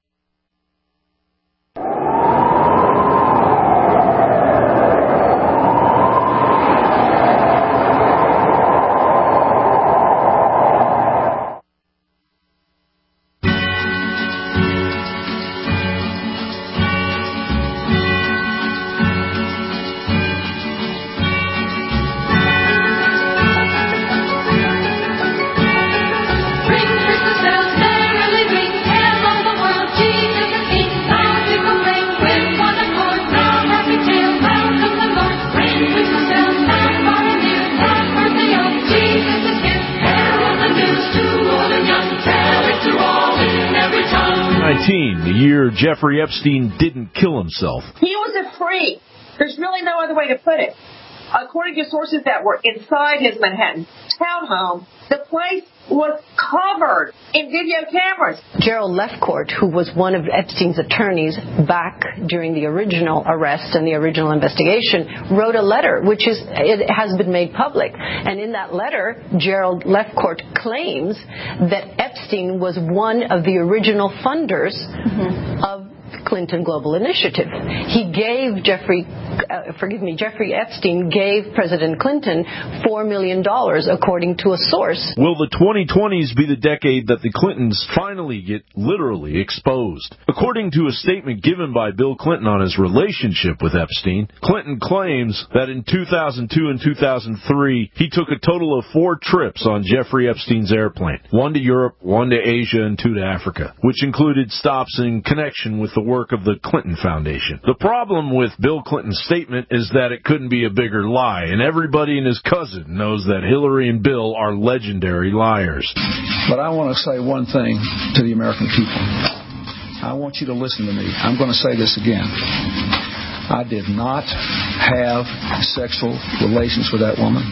The year Jeffrey Epstein didn't kill himself. He was a freak. There's really no other way to put it. According to sources that were inside his Manhattan townhome, the place was covered in video cameras. Gerald Lefcourt, who was one of Epstein's attorneys back during the original arrest and the original investigation, wrote a letter, which is it has been made public. And in that letter, Gerald Lefcourt claims that Epstein was one of the original funders mm-hmm. of Clinton Global Initiative. He gave Jeffrey, uh, forgive me, Jeffrey Epstein gave President Clinton four million dollars, according to a source. Will the twenty twenties be the decade that the Clintons finally get literally exposed? According to a statement given by Bill Clinton on his relationship with Epstein, Clinton claims that in two thousand two and two thousand three, he took a total of four trips on Jeffrey Epstein's airplane, one to Europe, one to Asia, and two to Africa, which included stops in connection with the work of the Clinton Foundation. The problem with Bill Clinton's statement is that it couldn't be a bigger lie, and everybody and his cousin knows that Hillary and Bill are legendary liars. But I want to say one thing to the American people. I want you to listen to me. I'm going to say this again. I did not have sexual relations with that woman.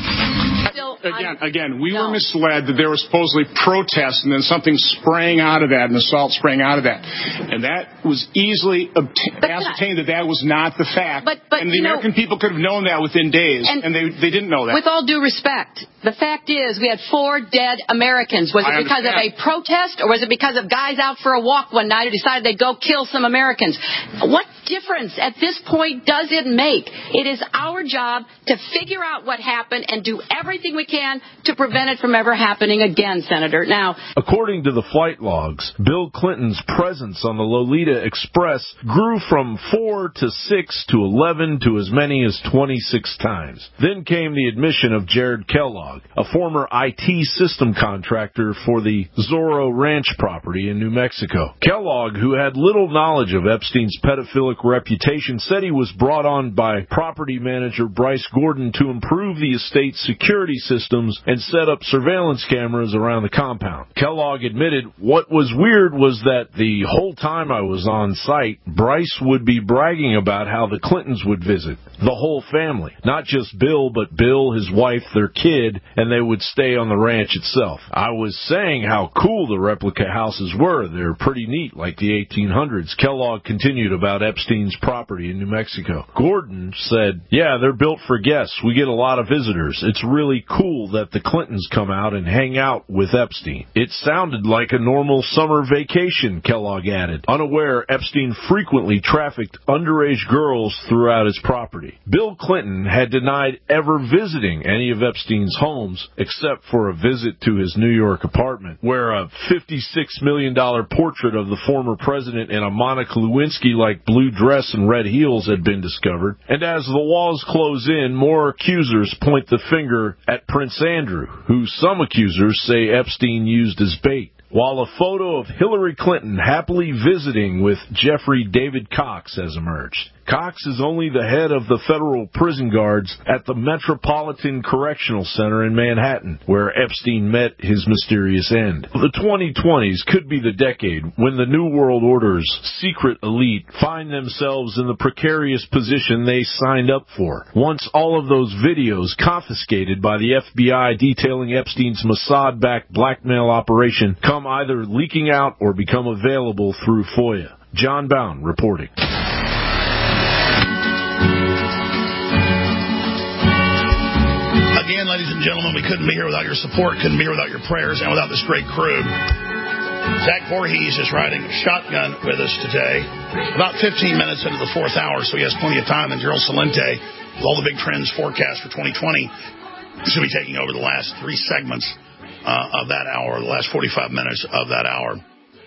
Again, again, we no. were misled that there was supposedly protests and then something sprang out of that, an assault sprang out of that. And that was easily obta- ascertained that that was not the fact. But, but, and the American know, people could have known that within days, and, and they, they didn't know that. With all due respect, the fact is we had four dead Americans. Was it I because understand. of a protest, or was it because of guys out for a walk one night who decided they'd go kill some Americans? What difference at this point does it make? It is our job to figure out what happened and do everything we can to prevent it from ever happening again, Senator. Now, according to the flight logs, Bill Clinton's presence on the Lolita Express grew from four to six to eleven to as many as twenty-six times. Then came the admission of Jared Kellogg, a former I T system contractor for the Zorro Ranch property in New Mexico. Kellogg, who had little knowledge of Epstein's pedophilic reputation, said he was brought on by property manager Bryce Gordon to improve the estate's security systems and set up surveillance cameras around the compound. Kellogg admitted what was weird was that the whole time I was on site, Bryce would be bragging about how the Clintons would visit. The whole family. Not just Bill, but Bill, his wife, their kid, and they would stay on the ranch itself. I was saying how cool the replica houses were. They're pretty neat, like the eighteen hundreds. Kellogg continued about Epstein's property in New Mexico. Gordon said, yeah, they're built for guests. We get a lot of visitors. It's really cool that the Clintons come out and hang out with Epstein. It sounded like a normal summer vacation, Kellogg added, unaware Epstein frequently trafficked underage girls throughout his property. Bill Clinton had denied ever visiting any of Epstein's homes except for a visit to his New York apartment, where a fifty-six million dollars portrait of the former president in a Monica Lewinsky-like blue dress and red heels had been discovered. And as the walls close in, more accusers point the finger at Prince Andrew, who some accusers say Epstein used as bait. While a photo of Hillary Clinton happily visiting with Jeffrey David Cox has emerged. Cox is only the head of the federal prison guards at the Metropolitan Correctional Center in Manhattan, where Epstein met his mysterious end. The twenty twenties could be the decade when the New World Order's secret elite find themselves in the precarious position they signed up for. Once all of those videos confiscated by the F B I detailing Epstein's Mossad-backed blackmail operation come either leaking out or become available through FOIA. John Bound reporting. Again, ladies and gentlemen, we couldn't be here without your support, couldn't be here without your prayers, and without this great crew. Zach Voorhees is riding shotgun with us today. About fifteen minutes into the fourth hour, so he has plenty of time. And Gerald Salente, with all the big trends forecast for twenty twenty, should be taking over the last three segments uh, of that hour, the last forty-five minutes of that hour.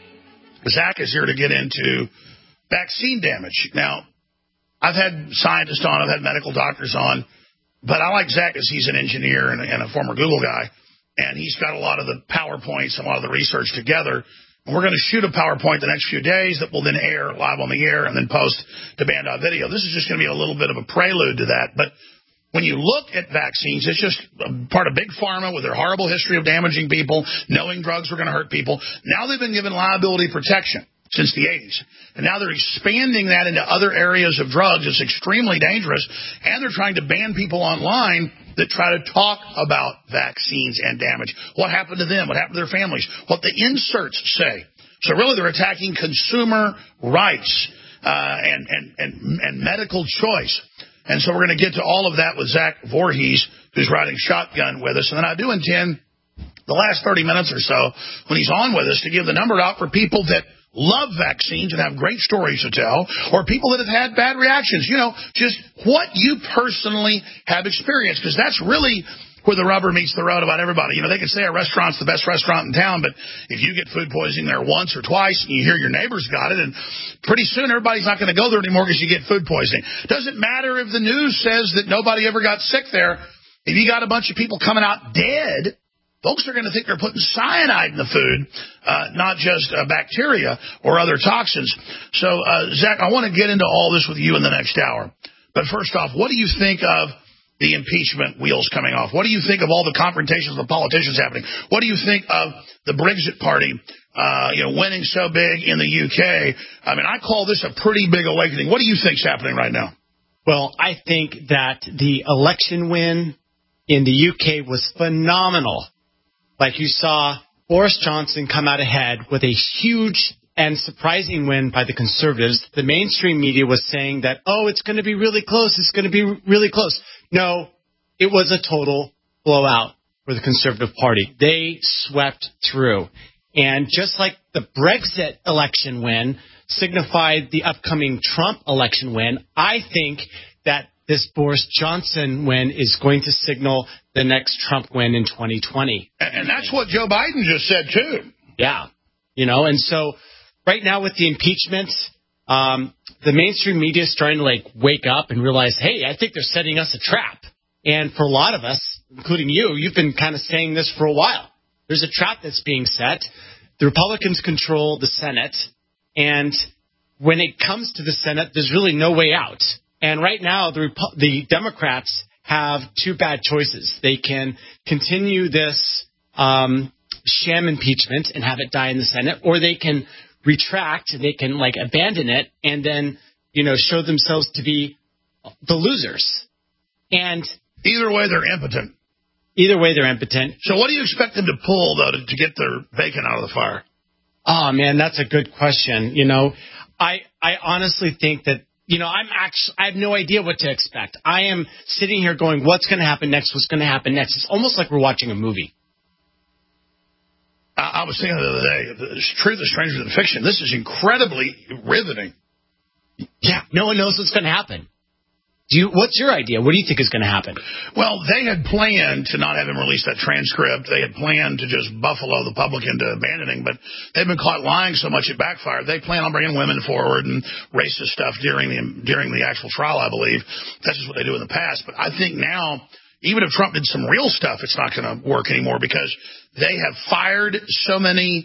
Zach is here to get into vaccine damage. Now, I've had scientists on, I've had medical doctors on, but I like Zach as he's an engineer and, and a former Google guy, and he's got a lot of the PowerPoints and a lot of the research together. And we're going to shoot a PowerPoint the next few days that will then air live on the air and then post to Band.video. This is just going to be a little bit of a prelude to that. But when you look at vaccines, it's just part of Big Pharma with their horrible history of damaging people, knowing drugs were going to hurt people. Now they've been given liability protection since the eighties. And now they're expanding that into other areas of drugs. It's extremely dangerous. And they're trying to ban people online that try to talk about vaccines and damage. What happened to them? What happened to their families? What the inserts say. So really they're attacking consumer rights uh, and, and, and, and medical choice. And so we're going to get to all of that with Zach Voorhees, who's riding shotgun with us. And then I do intend the last thirty minutes or so when he's on with us to give the number out for people that love vaccines and have great stories to tell, or people that have had bad reactions. You know, just what you personally have experienced, because that's really where the rubber meets the road about everybody. You know, they can say a restaurant's the best restaurant in town, but if you get food poisoning there once or twice and you hear your neighbor's got it, and pretty soon everybody's not going to go there anymore because you get food poisoning. Doesn't matter if the news says that nobody ever got sick there. If you got a bunch of people coming out dead, folks are going to think they're putting cyanide in the food, uh, not just uh, bacteria or other toxins. So, uh, Zach, I want to get into all this with you in the next hour. But first off, what do you think of the impeachment wheels coming off? What do you think of all the confrontations with politicians happening? What do you think of the Brexit Party, uh, you know, winning so big in the U K? I mean, I call this a pretty big awakening. What do you think's happening right now? Well, I think that the election win in the U K was phenomenal. Like you saw Boris Johnson come out ahead with a huge and surprising win by the Conservatives. The mainstream media was saying that, oh, it's going to be really close. It's going to be really close. No, it was a total blowout for the Conservative Party. They swept through. And just like the Brexit election win signified the upcoming Trump election win, I think that this Boris Johnson win is going to signal the next Trump win in twenty twenty. And that's what Joe Biden just said, too. Yeah. You know, and so right now with the impeachment, um, the mainstream media is starting to, like, wake up and realize, hey, I think they're setting us a trap. And for a lot of us, including you, you've been kind of saying this for a while. There's a trap that's being set. The Republicans control the Senate. And when it comes to the Senate, there's really no way out. And right now, the Repu- the Democrats have two bad choices. They can continue this um, sham impeachment and have it die in the Senate, or they can retract, they can, like, abandon it, and then, you know, show themselves to be the losers. And either way, they're impotent. Either way, they're impotent. So what do you expect them to pull, though, to, to get their bacon out of the fire? Oh, man, that's a good question. You know, I I honestly think that, you know, I'm actually, I have no idea what to expect. I am sitting here going, what's going to happen next? What's going to happen next? It's almost like we're watching a movie. I, I was thinking the other day, the truth is stranger than fiction. This is incredibly riveting. Yeah, no one knows what's going to happen. Do you, what's your idea? What do you think is going to happen? Well, they had planned to not have him release that transcript. They had planned to just buffalo the public into abandoning, but they've been caught lying so much it backfired. They plan on bringing women forward and racist stuff during the during the actual trial, I believe. That's just what they do in the past. But I think now, even if Trump did some real stuff, it's not going to work anymore because they have fired so many.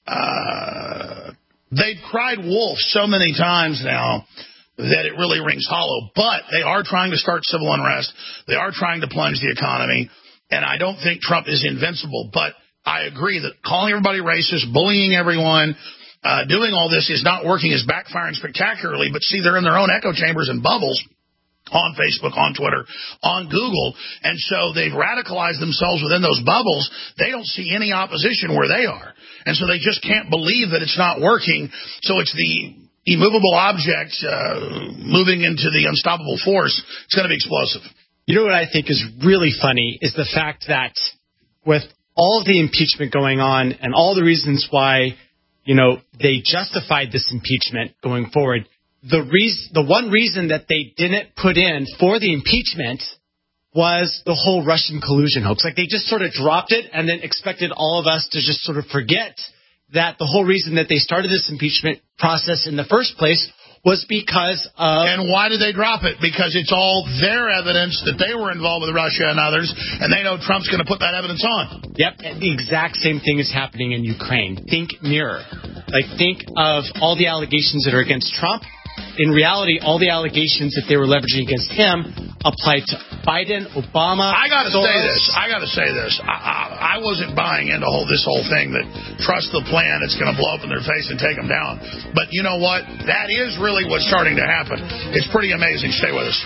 Uh, they've cried wolf so many times now that it really rings hollow. But they are trying to start civil unrest. They are trying to plunge the economy. And I don't think Trump is invincible. But I agree that calling everybody racist, bullying everyone, uh, doing all this is not working, is backfiring spectacularly. But see, they're in their own echo chambers and bubbles on Facebook, on Twitter, on Google. And so they've radicalized themselves within those bubbles. They don't see any opposition where they are. And so they just can't believe that it's not working. So it's the immovable object uh, moving into the unstoppable force. It's going to be explosive. You know what I think is really funny is the fact that with all of the impeachment going on and all the reasons why, you know, they justified this impeachment going forward, the reason, the one reason that they didn't put in for the impeachment was the whole Russian collusion hoax. Like, they just sort of dropped it and then expected all of us to just sort of forget that the whole reason that they started this impeachment process in the first place was because of... And why did they drop it? Because it's all their evidence that they were involved with Russia and others, and they know Trump's going to put that evidence on. Yep, and the exact same thing is happening in Ukraine. Think mirror. Like, think of all the allegations that are against Trump. In reality, all the allegations that they were leveraging against him applied to Biden, Obama. I got to Soros. say this. I got to say this. I, I, I wasn't buying into whole, this whole thing that trust the plan, it's going to blow up in their face and take them down. But you know what? That is really what's starting to happen. It's pretty amazing. Stay with us.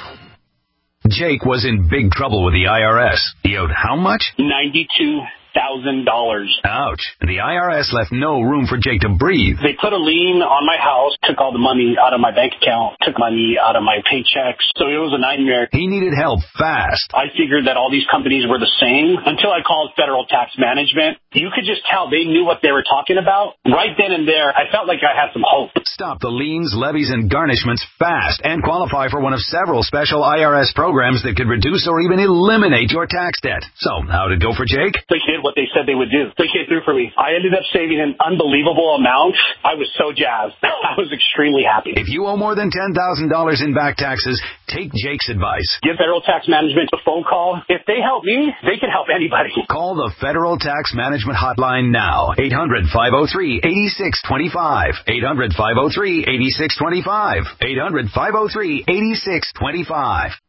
Jake was in big trouble with the I R S. He owed how much? ninety-two thousand dollars. Ouch. The I R S left no room for Jake to breathe. They put a lien on my house, took all the money out of my bank account, took money out of my paychecks. So it was a nightmare. He needed help fast. I figured that all these companies were the same until I called Federal Tax Management. You could just tell they knew what they were talking about. Right then and there, I felt like I had some hope. Stop the liens, levies, and garnishments fast and qualify for one of several special I R S programs that could reduce or even eliminate your tax debt. So, how'd it go for Jake? They did what they said they would do. They came through for me. I ended up saving an unbelievable amount. I was so jazzed. I was extremely happy. If you owe more than ten thousand dollars in back taxes, take Jake's advice. Give Federal Tax Management a phone call. If they help me, they can help anybody. Call the Federal Tax Management Hotline now. eight hundred, five oh three, eight six two five. eight hundred, five oh three, eight six two five. eight hundred, five oh three, eight six two five.